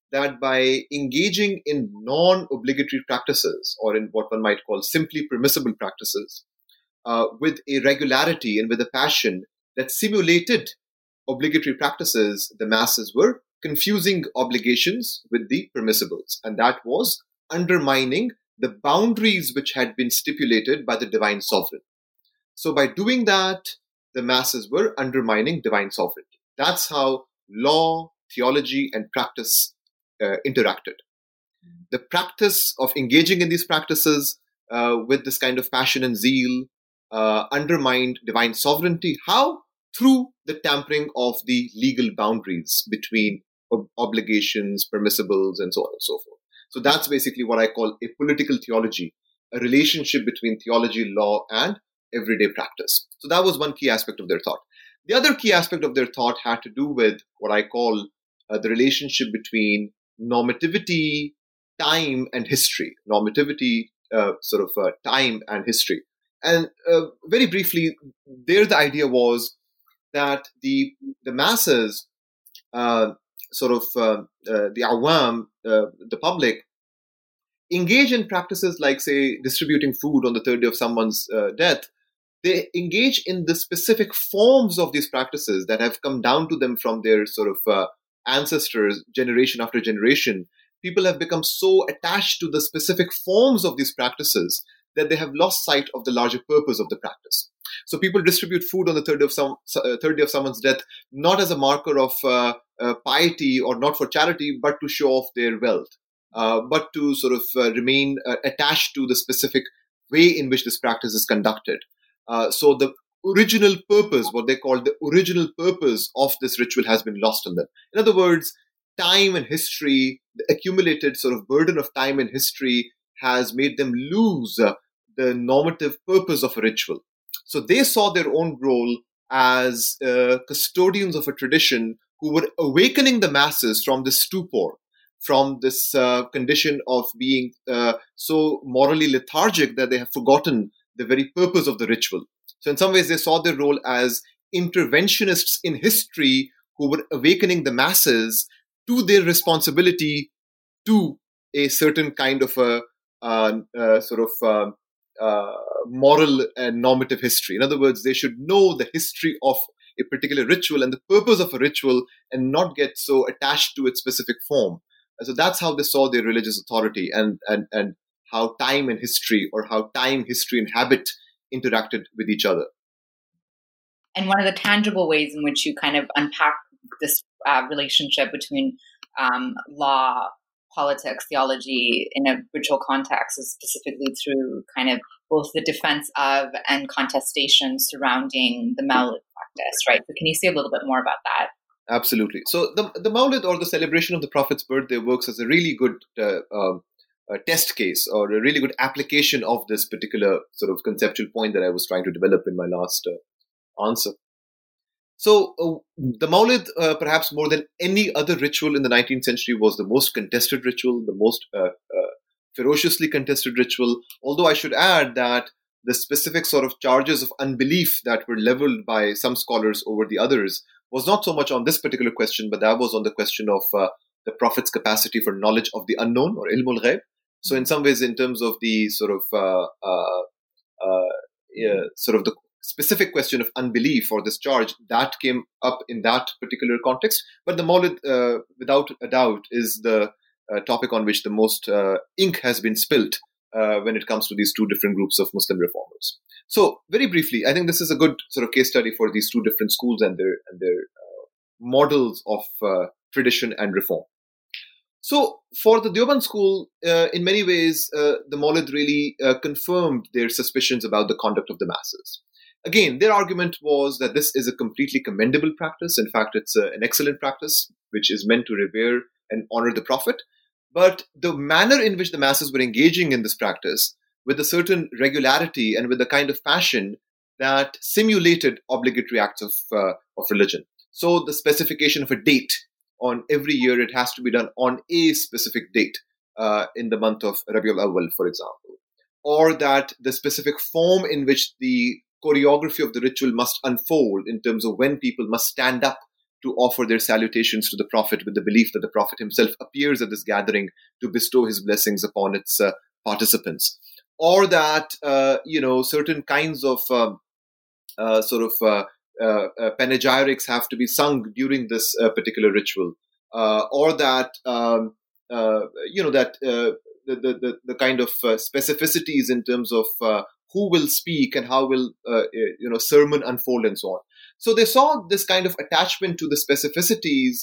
S3: that by engaging in non-obligatory practices, or in what one might call simply permissible practices, uh, with a regularity and with a passion that simulated obligatory practices, the masses were confusing obligations with the permissibles. And that was undermining the boundaries which had been stipulated by the divine sovereign. So by doing that, the masses were undermining divine sovereignty. That's how law, theology, and practice uh, interacted. The practice of engaging in these practices uh, with this kind of passion and zeal uh, undermined divine sovereignty. How? Through the tampering of the legal boundaries between ob- obligations, permissibles, and so on and so forth. So that's basically what I call a political theology, a relationship between theology, law, and everyday practice. So that was one key aspect of their thought. The other key aspect of their thought had to do with what I call uh, the relationship between normativity, time, and history. Normativity, uh, sort of uh, time and history. And uh, very briefly, there the idea was that the the masses, uh, sort of uh, uh, the awam, uh, the public, engage in practices like, say, distributing food on the third day of someone's uh, death. They engage in the specific forms of these practices that have come down to them from their sort of uh, ancestors, generation after generation. People have become so attached to the specific forms of these practices that they have lost sight of the larger purpose of the practice. So people distribute food on the third day of some uh, third day of someone's death, not as a marker of uh, uh, piety or not for charity, but to show off their wealth, uh, but to sort of uh, remain uh, attached to the specific way in which this practice is conducted. Uh, so the original purpose, what they call the original purpose of this ritual, has been lost on them. In other words, time and history, the accumulated sort of burden of time and history has made them lose uh, the normative purpose of a ritual. So they saw their own role as uh, custodians of a tradition who were awakening the masses from this stupor, from this uh, condition of being uh, so morally lethargic that they have forgotten the very purpose of the ritual. So in some ways, they saw their role as interventionists in history who were awakening the masses to their responsibility to a certain kind of a uh, uh, sort of uh, uh, moral and normative history. In other words, they should know the history of a particular ritual and the purpose of a ritual and not get so attached to its specific form. And so that's how they saw their religious authority, and, and, and how time and history, or how time, history, and habit interacted with each other.
S2: And one of the tangible ways in which you kind of unpack this uh, relationship between um, law, politics, theology in a ritual context is specifically through kind of both the defense of and contestation surrounding the Mawlid practice, right? So can you say a little bit more about that?
S3: Absolutely. So the the Mawlid, or the celebration of the Prophet's birthday, works as a really good uh, um, uh, test case, or a really good application of this particular sort of conceptual point that I was trying to develop in my last uh, answer. So uh, the Mawlid, uh, perhaps more than any other ritual in the nineteenth century, was the most contested ritual, the most uh, uh, ferociously contested ritual. Although I should add that the specific sort of charges of unbelief that were leveled by some scholars over the others was not so much on this particular question, but that was on the question of uh, the Prophet's capacity for knowledge of the unknown, or ilmul ghaib. So in some ways, in terms of the sort of uh, uh, uh, yeah, sort of the specific question of unbelief or this charge, that came up in that particular context. But the Mawlid, uh, without a doubt, is the uh, topic on which the most uh, ink has been spilt uh, when it comes to these two different groups of Muslim reformers. So very briefly, I think this is a good sort of case study for these two different schools and their and their uh, models of uh, tradition and reform. So for the Deoband school, uh, in many ways, uh, the Mawlid really uh, confirmed their suspicions about the conduct of the masses. Again, their argument was that this is a completely commendable practice. In fact, it's a, an excellent practice, which is meant to revere and honor the Prophet. But the manner in which the masses were engaging in this practice, with a certain regularity and with a kind of passion that simulated obligatory acts of, uh, of religion. So the specification of a date on every year, it has to be done on a specific date uh, in the month of Rabiul Awwal, for example. Or that the specific form in which the choreography of the ritual must unfold in terms of when people must stand up to offer their salutations to the Prophet with the belief that the Prophet himself appears at this gathering to bestow his blessings upon its uh, participants. Or that, uh, you know, certain kinds of um, uh, sort of uh, uh, uh, panegyrics have to be sung during this uh, particular ritual. Uh, or that, um, uh, you know, that uh, the, the, the kind of uh, specificities in terms of uh, who will speak and how will, uh, you know, sermon unfold and so on. So they saw this kind of attachment to the specificities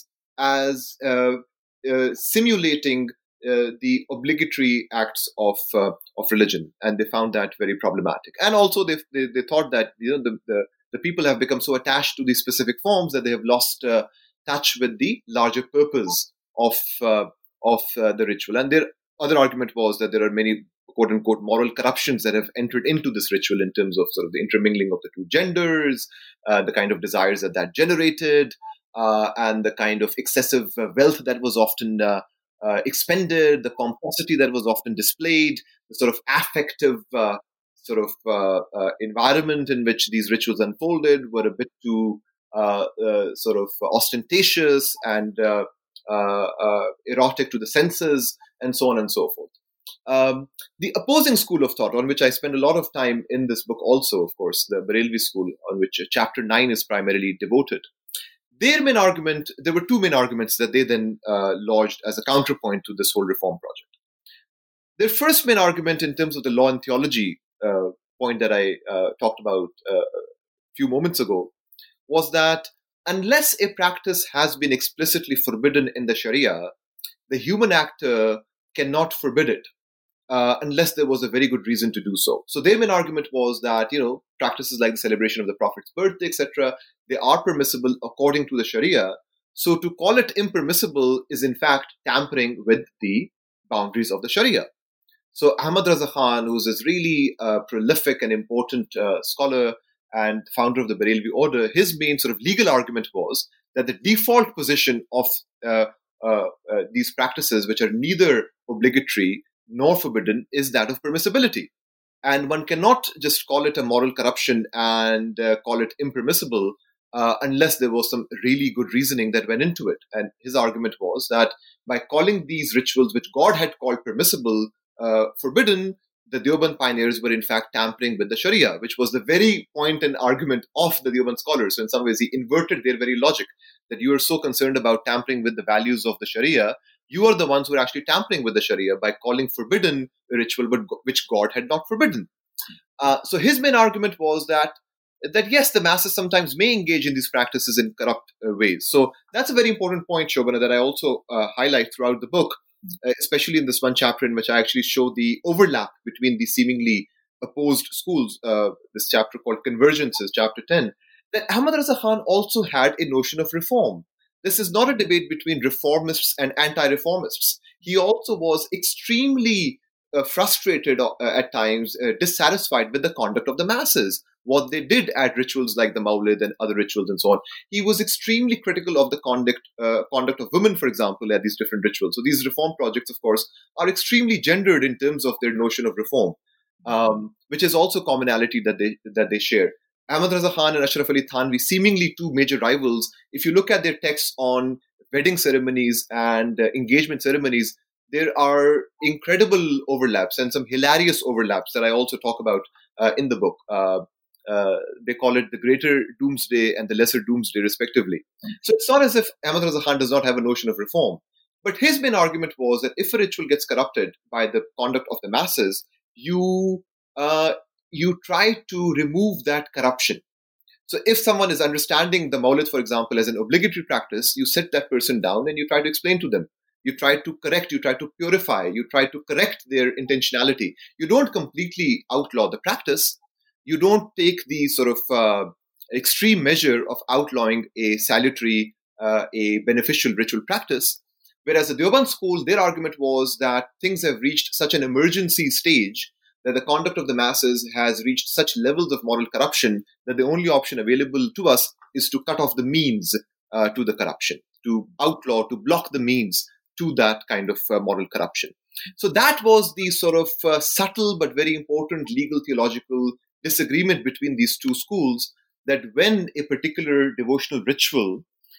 S3: as uh, uh, simulating uh, the obligatory acts of uh, of religion, and they found that very problematic. And also they they, they thought that, you know, the, the the people have become so attached to these specific forms that they have lost uh, touch with the larger purpose of uh, of uh, the ritual. And their other argument was that there are many quote unquote moral corruptions that have entered into this ritual in terms of sort of the intermingling of the two genders, uh, the kind of desires that that generated, uh, and the kind of excessive uh, wealth that was often uh, uh, expended, the pomposity that was often displayed, the sort of affective uh, sort of uh, uh, environment in which these rituals unfolded were a bit too uh, uh, sort of ostentatious and uh, uh, uh, erotic to the senses, and so on and so forth. Um, the opposing school of thought, on which I spend a lot of time in this book also, of course, the Barelvi school, on which chapter nine is primarily devoted, their main argument, there were two main arguments that they then uh, lodged as a counterpoint to this whole reform project. Their first main argument in terms of the law and theology uh, point that I uh, talked about uh, a few moments ago was that unless a practice has been explicitly forbidden in the Sharia, the human actor cannot forbid it. Uh, unless there was a very good reason to do so. So their main argument was that, you know, practices like the celebration of the Prophet's birthday, et cetera, they are permissible according to the Sharia. So to call it impermissible is in fact tampering with the boundaries of the Sharia. So Ahmad Raza Khan, who's this really uh, prolific and important uh, scholar and founder of the Barelvi order, his main sort of legal argument was that the default position of uh, uh, uh, these practices, which are neither obligatory nor forbidden, is that of permissibility. And one cannot just call it a moral corruption and uh, call it impermissible uh, unless there was some really good reasoning that went into it. And his argument was that by calling these rituals, which God had called permissible, uh, forbidden, the Deoband pioneers were in fact tampering with the Sharia, which was the very point and argument of the Deoband scholars. So in some ways, he inverted their very logic, that you are so concerned about tampering with the values of the Sharia, you are the ones who are actually tampering with the Sharia by calling forbidden a ritual but which God had not forbidden. Uh, so his main argument was that, that yes, the masses sometimes may engage in these practices in corrupt uh, ways. So that's a very important point, Shobana, that I also uh, highlight throughout the book, uh, especially in this one chapter in which I actually show the overlap between the seemingly opposed schools, uh, this chapter called Convergences, chapter ten, that Ahmad Raza Khan also had a notion of reform. This is not a debate between reformists and anti-reformists. He also was extremely uh, frustrated uh, at times, uh, dissatisfied with the conduct of the masses, what they did at rituals like the Mawlid and other rituals and so on. He was extremely critical of the conduct uh, conduct of women, for example, at these different rituals. So these reform projects, of course, are extremely gendered in terms of their notion of reform, um, which is also commonality that they that they share. Ahmad Raza Khan and Ashraf Ali Thanvi, seemingly two major rivals, if you look at their texts on wedding ceremonies and uh, engagement ceremonies, there are incredible overlaps and some hilarious overlaps that I also talk about uh, in the book. Uh, uh, they call it the Greater Doomsday and the Lesser Doomsday, respectively. So it's not as if Ahmad Raza Khan does not have a notion of reform. But his main argument was that if a ritual gets corrupted by the conduct of the masses, you... Uh, you try to remove that corruption. So if someone is understanding the Mawlid, for example, as an obligatory practice, you sit that person down and you try to explain to them. You try to correct, you try to purify, you try to correct their intentionality. You don't completely outlaw the practice. You don't take the sort of uh, extreme measure of outlawing a salutary, uh, a beneficial ritual practice. Whereas the Deoband school, their argument was that things have reached such an emergency stage that the conduct of the masses has reached such levels of moral corruption that the only option available to us is to cut off the means uh, to the corruption, to outlaw, to block the means to that kind of uh, moral corruption. So that was the sort of uh, subtle but very important legal theological disagreement between these two schools, that when a particular devotional ritual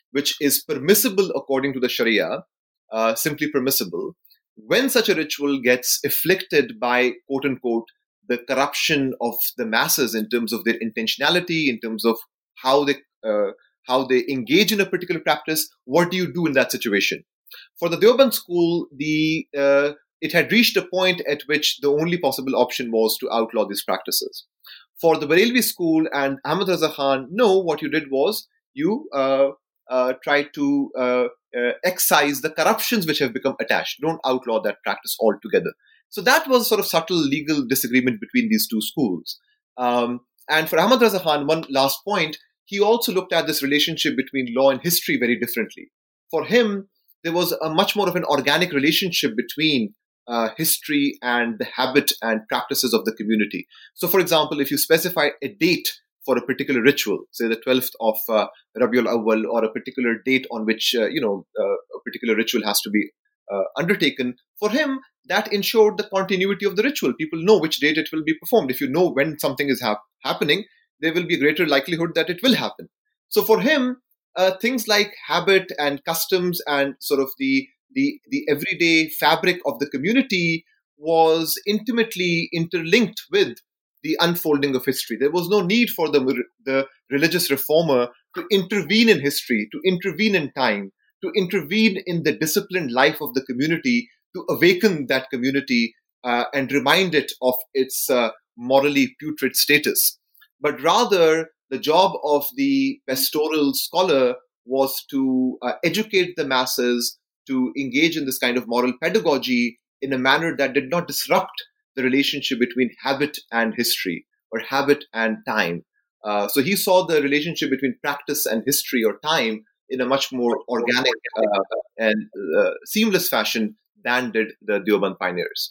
S3: which is permissible according to the Sharia, uh, simply permissible, when such a ritual gets afflicted by, quote unquote, the corruption of the masses in terms of their intentionality, in terms of how they uh, how they engage in a particular practice, what do you do in that situation? For the Deoband school, the uh, it had reached a point at which the only possible option was to outlaw these practices. For the Barelvi school and Ahmad Raza Khan, no, what you did was you uh, uh, tried to uh, uh, excise the corruptions which have become attached. Don't outlaw that practice altogether. So that was sort of subtle legal disagreement between these two schools. Um, and for Ahmad Raza Khan, one last point, he also looked at this relationship between law and history very differently. For him, there was a much more of an organic relationship between uh, history and the habit and practices of the community. So, for example, if you specify a date for a particular ritual, say the twelfth of uh, Rabiul Awwal, or a particular date on which uh, you know uh, a particular ritual has to be uh, undertaken, for him, that ensured the continuity of the ritual. People know which date it will be performed. If you know when something is hap- happening, there will be a greater likelihood that it will happen. So for him, uh, things like habit and customs and sort of the, the, the everyday fabric of the community was intimately interlinked with the unfolding of history. There was no need for the, the religious reformer to intervene in history, to intervene in time, to intervene in the disciplined life of the community, to awaken that community uh, and remind it of its uh, morally putrid status. But rather, the job of the pastoral scholar was to uh, educate the masses, to engage in this kind of moral pedagogy in a manner that did not disrupt the relationship between habit and history, or habit and time. Uh, so he saw the relationship between practice and history or time in a much more organic uh, and uh, seamless fashion than did the Deoband pioneers.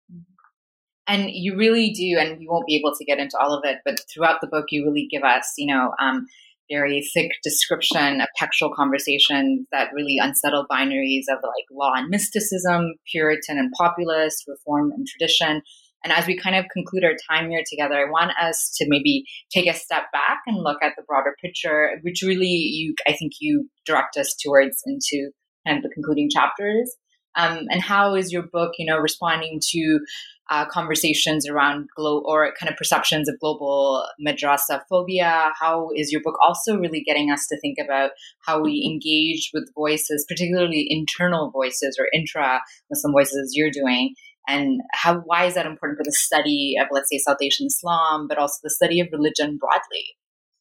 S2: And you really do, and you won't be able to get into all of it, but throughout the book, you really give us, you know, um, very thick description of textual conversations that really unsettle binaries of like law and mysticism, Puritan and populist, reform and tradition. And as we kind of conclude our time here together, I want us to maybe take a step back and look at the broader picture, which really you, I think you direct us towards into kind of the concluding chapters. Um, and how is your book, you know, responding to uh, conversations around glo- or kind of perceptions of global madrasa phobia? How is your book also really getting us to think about how we engage with voices, particularly internal voices or intra-Muslim voices as you're doing? And how, why is that important for the study of, let's say, South Asian Islam, but also the study of religion broadly?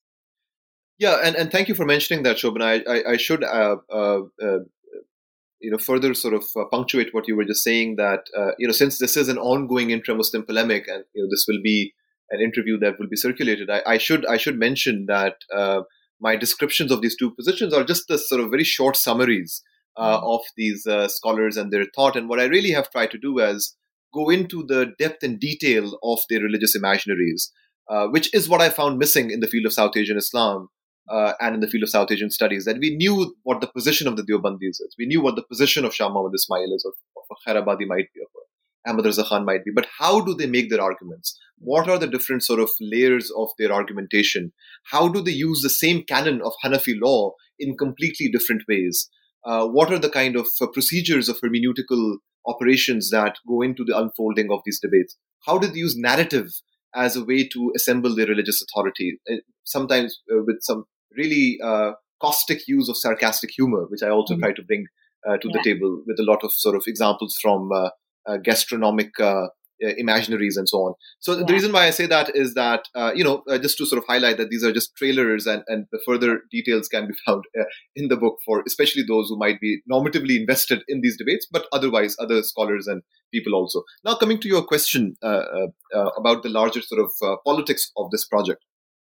S3: Yeah, and, and thank you for mentioning that, Shobana. I, I, I should uh, uh, uh, you know, further sort of uh, punctuate what you were just saying, that, uh, you know, since this is an ongoing intra-Muslim polemic, and, you know, this will be an interview that will be circulated, I, I should I should mention that uh, my descriptions of these two positions are just the sort of very short summaries uh, of these uh, scholars and their thought. And what I really have tried to do is go into the depth and detail of their religious imaginaries, uh, which is what I found missing in the field of South Asian Islam. Uh, and in the field of South Asian studies, that we knew what the position of the Deobandis is. We knew what the position of Shah Muhammad Ismail is, of, of Khairabadi might be, of Ahmad Raza Khan might be. But how do they make their arguments? What are the different sort of layers of their argumentation? How do they use the same canon of Hanafi law in completely different ways? Uh, what are the kind of uh, procedures of hermeneutical operations that go into the unfolding of these debates? How do they use narrative as a way to assemble their religious authority? Uh, sometimes uh, with some really uh, caustic use of sarcastic humor, which I also mm-hmm. try to bring uh, to yeah. the table with a lot of sort of examples from uh, uh, gastronomic uh, imaginaries and so on. So yeah. the reason why I say that is that, uh, you know, uh, just to sort of highlight that these are just trailers, and, and the further details can be found uh, in the book for especially those who might be normatively invested in these debates, but otherwise other scholars and people also. Now, coming to your question uh, uh, uh, about the larger sort of uh, politics of this project.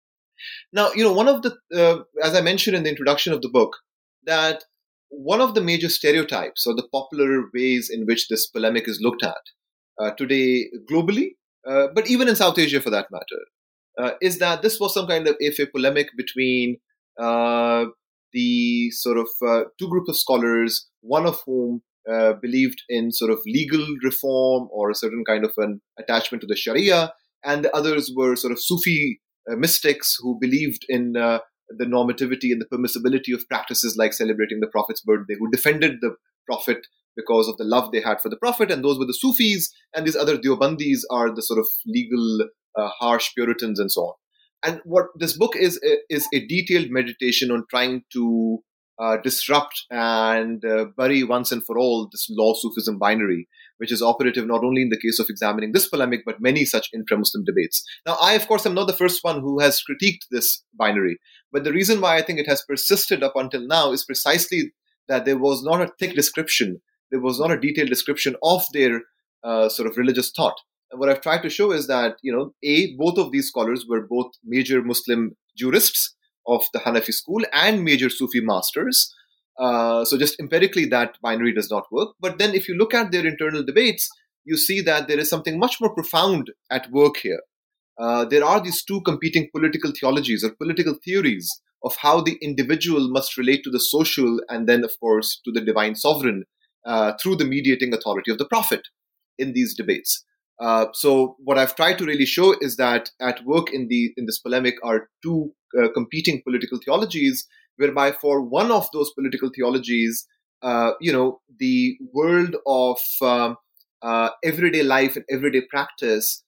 S3: Now, you know, one of the, uh, as I mentioned in the introduction of the book, that one of the major stereotypes or the popular ways in which this polemic is looked at uh, today globally, uh, but even in South Asia for that matter, uh, is that this was some kind of if a polemic between uh, the sort of uh, two groups of scholars, one of whom uh, believed in sort of legal reform or a certain kind of an attachment to the Sharia, and the others were sort of Sufi Uh, mystics who believed in uh, the normativity and the permissibility of practices like celebrating the Prophet's birthday, who defended the Prophet because of the love they had for the Prophet, and those were the Sufis, and these other Deobandis are the sort of legal, uh, harsh Puritans and so on. And what this book is, is a detailed meditation on trying to uh, disrupt and uh, bury once and for all this law-Sufism binary, which is operative not only in the case of examining this polemic, but many such intra-Muslim debates. Now, I, of course, am not the first one who has critiqued this binary, but the reason why I think it has persisted up until now is precisely that there was not a thick description, there was not a detailed description of their uh, sort of religious thought. And what I've tried to show is that, you know, A, both of these scholars were both major Muslim jurists of the Hanafi school and major Sufi masters. Uh, so just empirically, that binary does not work. But then if you look at their internal debates, you see that there is something much more profound at work here. Uh, there are these two competing political theologies or political theories of how the individual must relate to the social and then, of course, to the divine sovereign uh, through the mediating authority of the Prophet in these debates. Uh, so what I've tried to really show is that at work in the in this polemic are two uh, competing political theologies, whereby for one of those political theologies, uh, you know, the world of um, uh, everyday life and everyday practice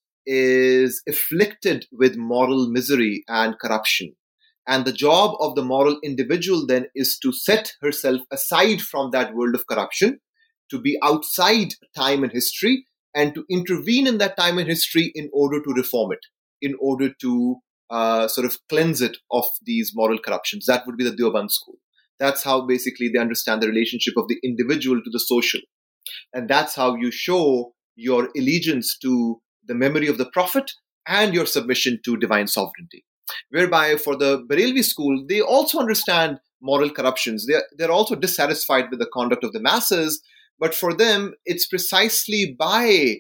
S3: is afflicted with moral misery and corruption. And the job of the moral individual then is to set herself aside from that world of corruption, to be outside time and history, and to intervene in that time and history in order to reform it, in order to uh, sort of cleanse it of these moral corruptions. That would be the Deoband school. That's how basically they understand the relationship of the individual to the social. And that's how you show your allegiance to the memory of the Prophet and your submission to divine sovereignty. Whereby for the Barelvi school, they also understand moral corruptions. They're, they're also dissatisfied with the conduct of the masses, but for them, it's precisely by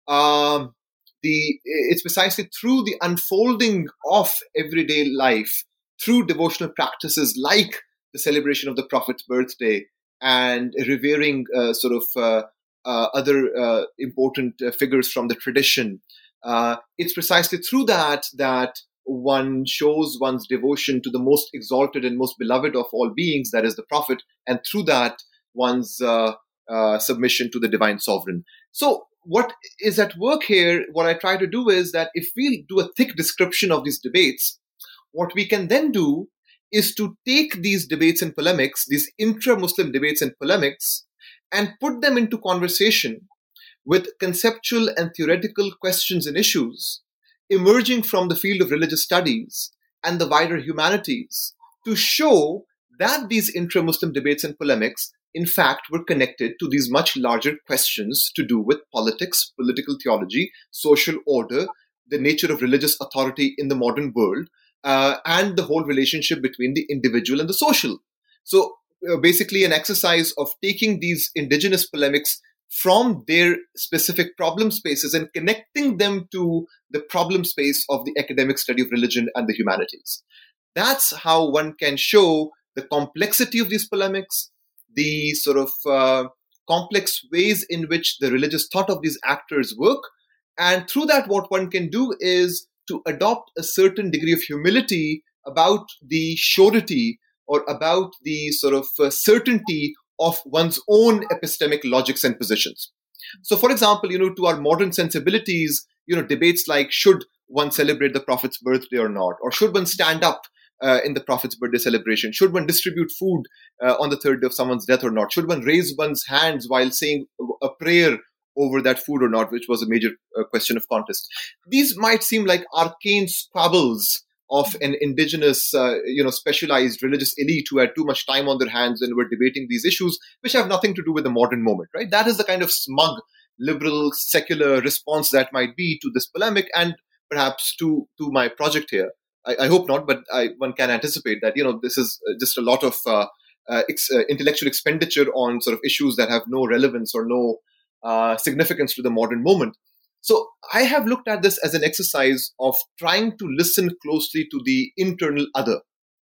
S3: um, the, it's precisely through the unfolding of everyday life, through devotional practices like the celebration of the Prophet's birthday and revering uh, sort of uh, uh, other uh, important uh, figures from the tradition. Uh, it's precisely through that that one shows one's devotion to the most exalted and most beloved of all beings, that is the Prophet, and through that one's uh, uh, submission to the divine sovereign. So what is at work here, what I try to do is that if we do a thick description of these debates, what we can then do is to take these debates and polemics, these intra-Muslim debates and polemics, and put them into conversation with conceptual and theoretical questions and issues emerging from the field of religious studies and the wider humanities, to show that these intra-Muslim debates and polemics, in fact, were connected to these much larger questions to do with politics, political theology, social order, the nature of religious authority in the modern world, uh, and the whole relationship between the individual and the social. So uh, basically an exercise of taking these indigenous polemics from their specific problem spaces and connecting them to the problem space of the academic study of religion and the humanities. That's how one can show the complexity of these polemics, the sort of uh, complex ways in which the religious thought of these actors work. And through that, what one can do is to adopt a certain degree of humility about the surety or about the sort of uh, certainty of one's own epistemic logics and positions. So, for example, you know, to our modern sensibilities, you know, debates like should one celebrate the Prophet's birthday or not, or should one stand up uh, in the Prophet's birthday celebration, should one distribute food uh, on the third day of someone's death or not, should one raise one's hands while saying a prayer over that food or not, which was a major uh, question of contest. These might seem like arcane squabbles of an indigenous, uh, you know, specialized religious elite who had too much time on their hands and were debating these issues, which have nothing to do with the modern moment, right? That is the kind of smug, liberal, secular response that might be to this polemic and perhaps to, to my project here. I, I hope not, but I, one can anticipate that, you know, this is just a lot of uh, uh, ex- uh, intellectual expenditure on sort of issues that have no relevance or no uh, significance to the modern moment. So I have looked at this as an exercise of trying to listen closely to the internal other.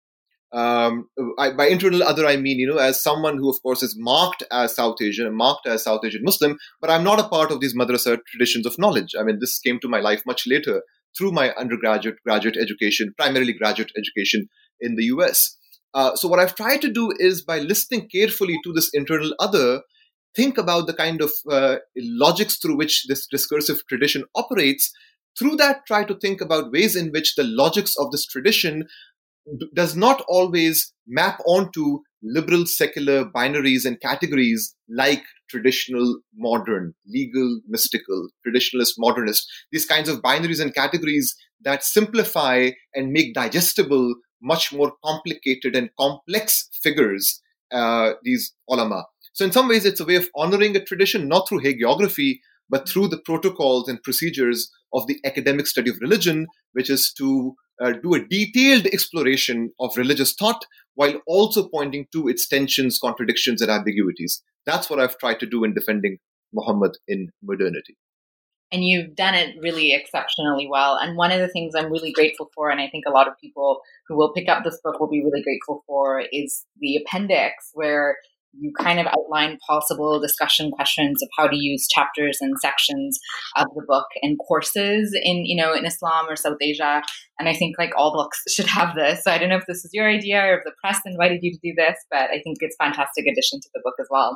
S3: Um, I, by internal other, I mean, you know, as someone who, of course, is marked as South Asian and marked as South Asian Muslim, but I'm not a part of these madrasa traditions of knowledge. I mean, this came to my life much later through my undergraduate, graduate education, primarily graduate education in the U S. Uh, so what I've tried to do is, by listening carefully to this internal other, think about the kind of uh, logics through which this discursive tradition operates. Through that, try to think about ways in which the logics of this tradition d- does not always map onto liberal secular binaries and categories like traditional modern, legal, mystical, traditionalist, modernist, these kinds of binaries and categories that simplify and make digestible much more complicated and complex figures, uh, these ulama. So in some ways, it's a way of honoring a tradition, not through hagiography, but through the protocols and procedures of the academic study of religion, which is to uh, do a detailed exploration of religious thought while also pointing to its tensions, contradictions, and ambiguities. That's what I've tried to do in defending Muhammad in modernity.
S2: And you've done it really exceptionally well. And one of the things I'm really grateful for, and I think a lot of people who will pick up this book will be really grateful for, is the appendix, where you kind of outline possible discussion questions of how to use chapters and sections of the book in courses in, you know, in Islam or South Asia. And I think like all books should have this. So I don't know if this is your idea or if the press invited you to do this, but I think it's a fantastic addition to the book as well.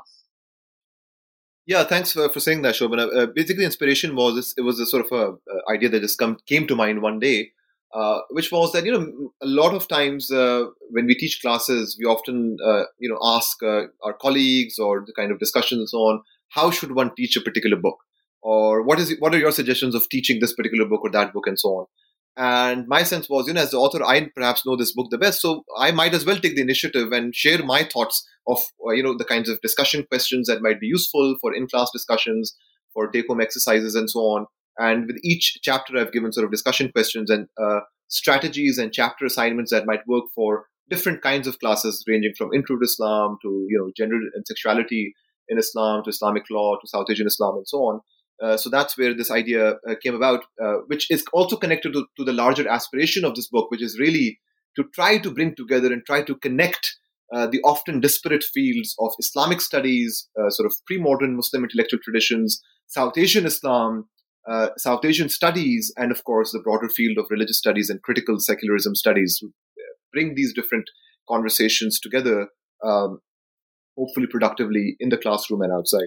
S3: Yeah, thanks for, for saying that, Shobana. Uh, basically, inspiration was this, it was a sort of a uh, idea that just come, came to mind one day, uh, which was that, you know, a lot of times uh, when we teach classes, we often, uh, you know, ask uh, our colleagues or the kind of discussions and so on, how should one teach a particular book? Or what is what are your suggestions of teaching this particular book or that book and so on? And my sense was, you know, as the author, I perhaps know this book the best, so I might as well take the initiative and share my thoughts of, uh, you know, the kinds of discussion questions that might be useful for in-class discussions, for take-home exercises and so on. And with each chapter, I've given sort of discussion questions and uh, strategies and chapter assignments that might work for different kinds of classes, ranging from intro to Islam to, you know, gender and sexuality in Islam to Islamic law to South Asian Islam and so on. Uh, so that's where this idea uh, came about, uh, which is also connected to, to the larger aspiration of this book, which is really to try to bring together and try to connect uh, the often disparate fields of Islamic studies, uh, sort of pre-modern Muslim intellectual traditions, South Asian Islam, uh, South Asian studies, and of course the broader field of religious studies and critical secularism studies. To bring these different conversations together, um, hopefully productively in the classroom and outside.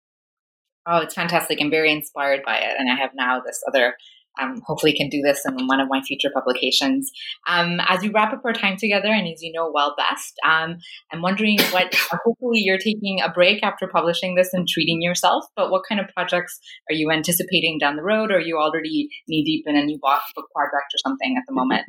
S2: Oh, it's fantastic. I'm very inspired by it. And I have now this other, um, hopefully can do this in one of my future publications. Um, as we wrap up our time together, and as you know well best, um, I'm wondering what, hopefully you're taking a break after publishing this and treating yourself, but what kind of projects are you anticipating down the road? Or are you already knee deep in a new book project or something at the moment?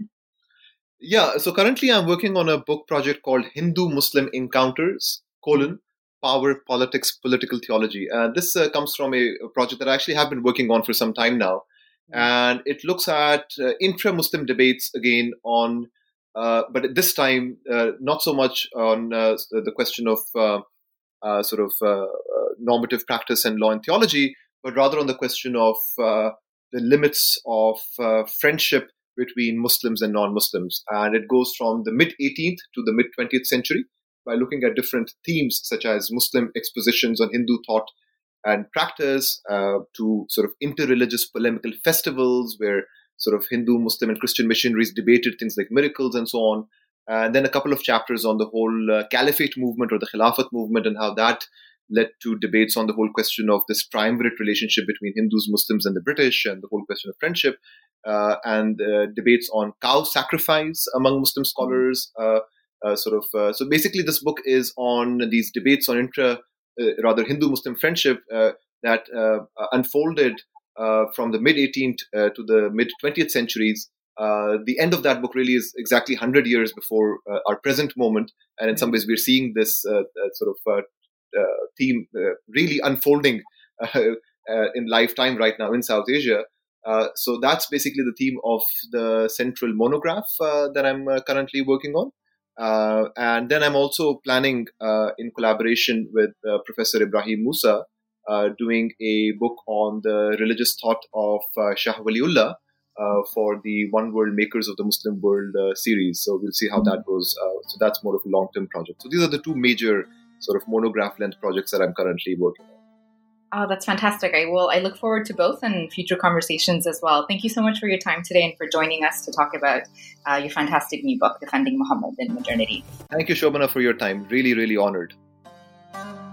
S3: Yeah, so currently I'm working on a book project called Hindu-Muslim Encounters, colon, Power, Politics, Political Theology. Uh, this uh, comes from a, a project that I actually have been working on for some time now. Mm-hmm. And it looks at uh, intra-Muslim debates again on, uh, but this time, uh, not so much on uh, the question of uh, uh, sort of uh, uh, normative practice and law and theology, but rather on the question of uh, the limits of uh, friendship between Muslims and non-Muslims. And it goes from the mid-eighteenth to the mid-twentieth century, by looking at different themes such as Muslim expositions on Hindu thought and practice, uh, to sort of interreligious polemical festivals where sort of Hindu, Muslim, and Christian missionaries debated things like miracles and so on. And then a couple of chapters on the whole uh, Caliphate movement or the Khilafat movement and how that led to debates on the whole question of this triumvirate relationship between Hindus, Muslims, and the British, and the whole question of friendship, uh, and uh, debates on cow sacrifice among Muslim scholars. Uh, Uh, sort of, uh, so basically, this book is on these debates on intra, uh, rather Hindu-Muslim friendship uh, that uh, unfolded uh, from the mid-eighteenth uh, to the mid-twentieth centuries. Uh, the end of that book really is exactly one hundred years before uh, our present moment, and in some ways, we're seeing this uh, uh, sort of uh, uh, theme uh, really unfolding uh, uh, in lifetime right now in South Asia. Uh, so that's basically the theme of the central monograph uh, that I'm uh, currently working on. Uh, and then I'm also planning, uh, in collaboration with uh, Professor Ibrahim Musa, uh, doing a book on the religious thought of uh, Shah Waliullah uh, for the One World Makers of the Muslim World uh, series. So we'll see how that goes. Uh, so that's more of a long-term project. So these are the two major sort of monograph-length projects that I'm currently working on.
S2: Oh, that's fantastic. I will. I look forward to both and future conversations as well. Thank you so much for your time today and for joining us to talk about uh, your fantastic new book, Defending Muhammad in Modernity.
S3: Thank you, Shobana, for your time. Really, really honored.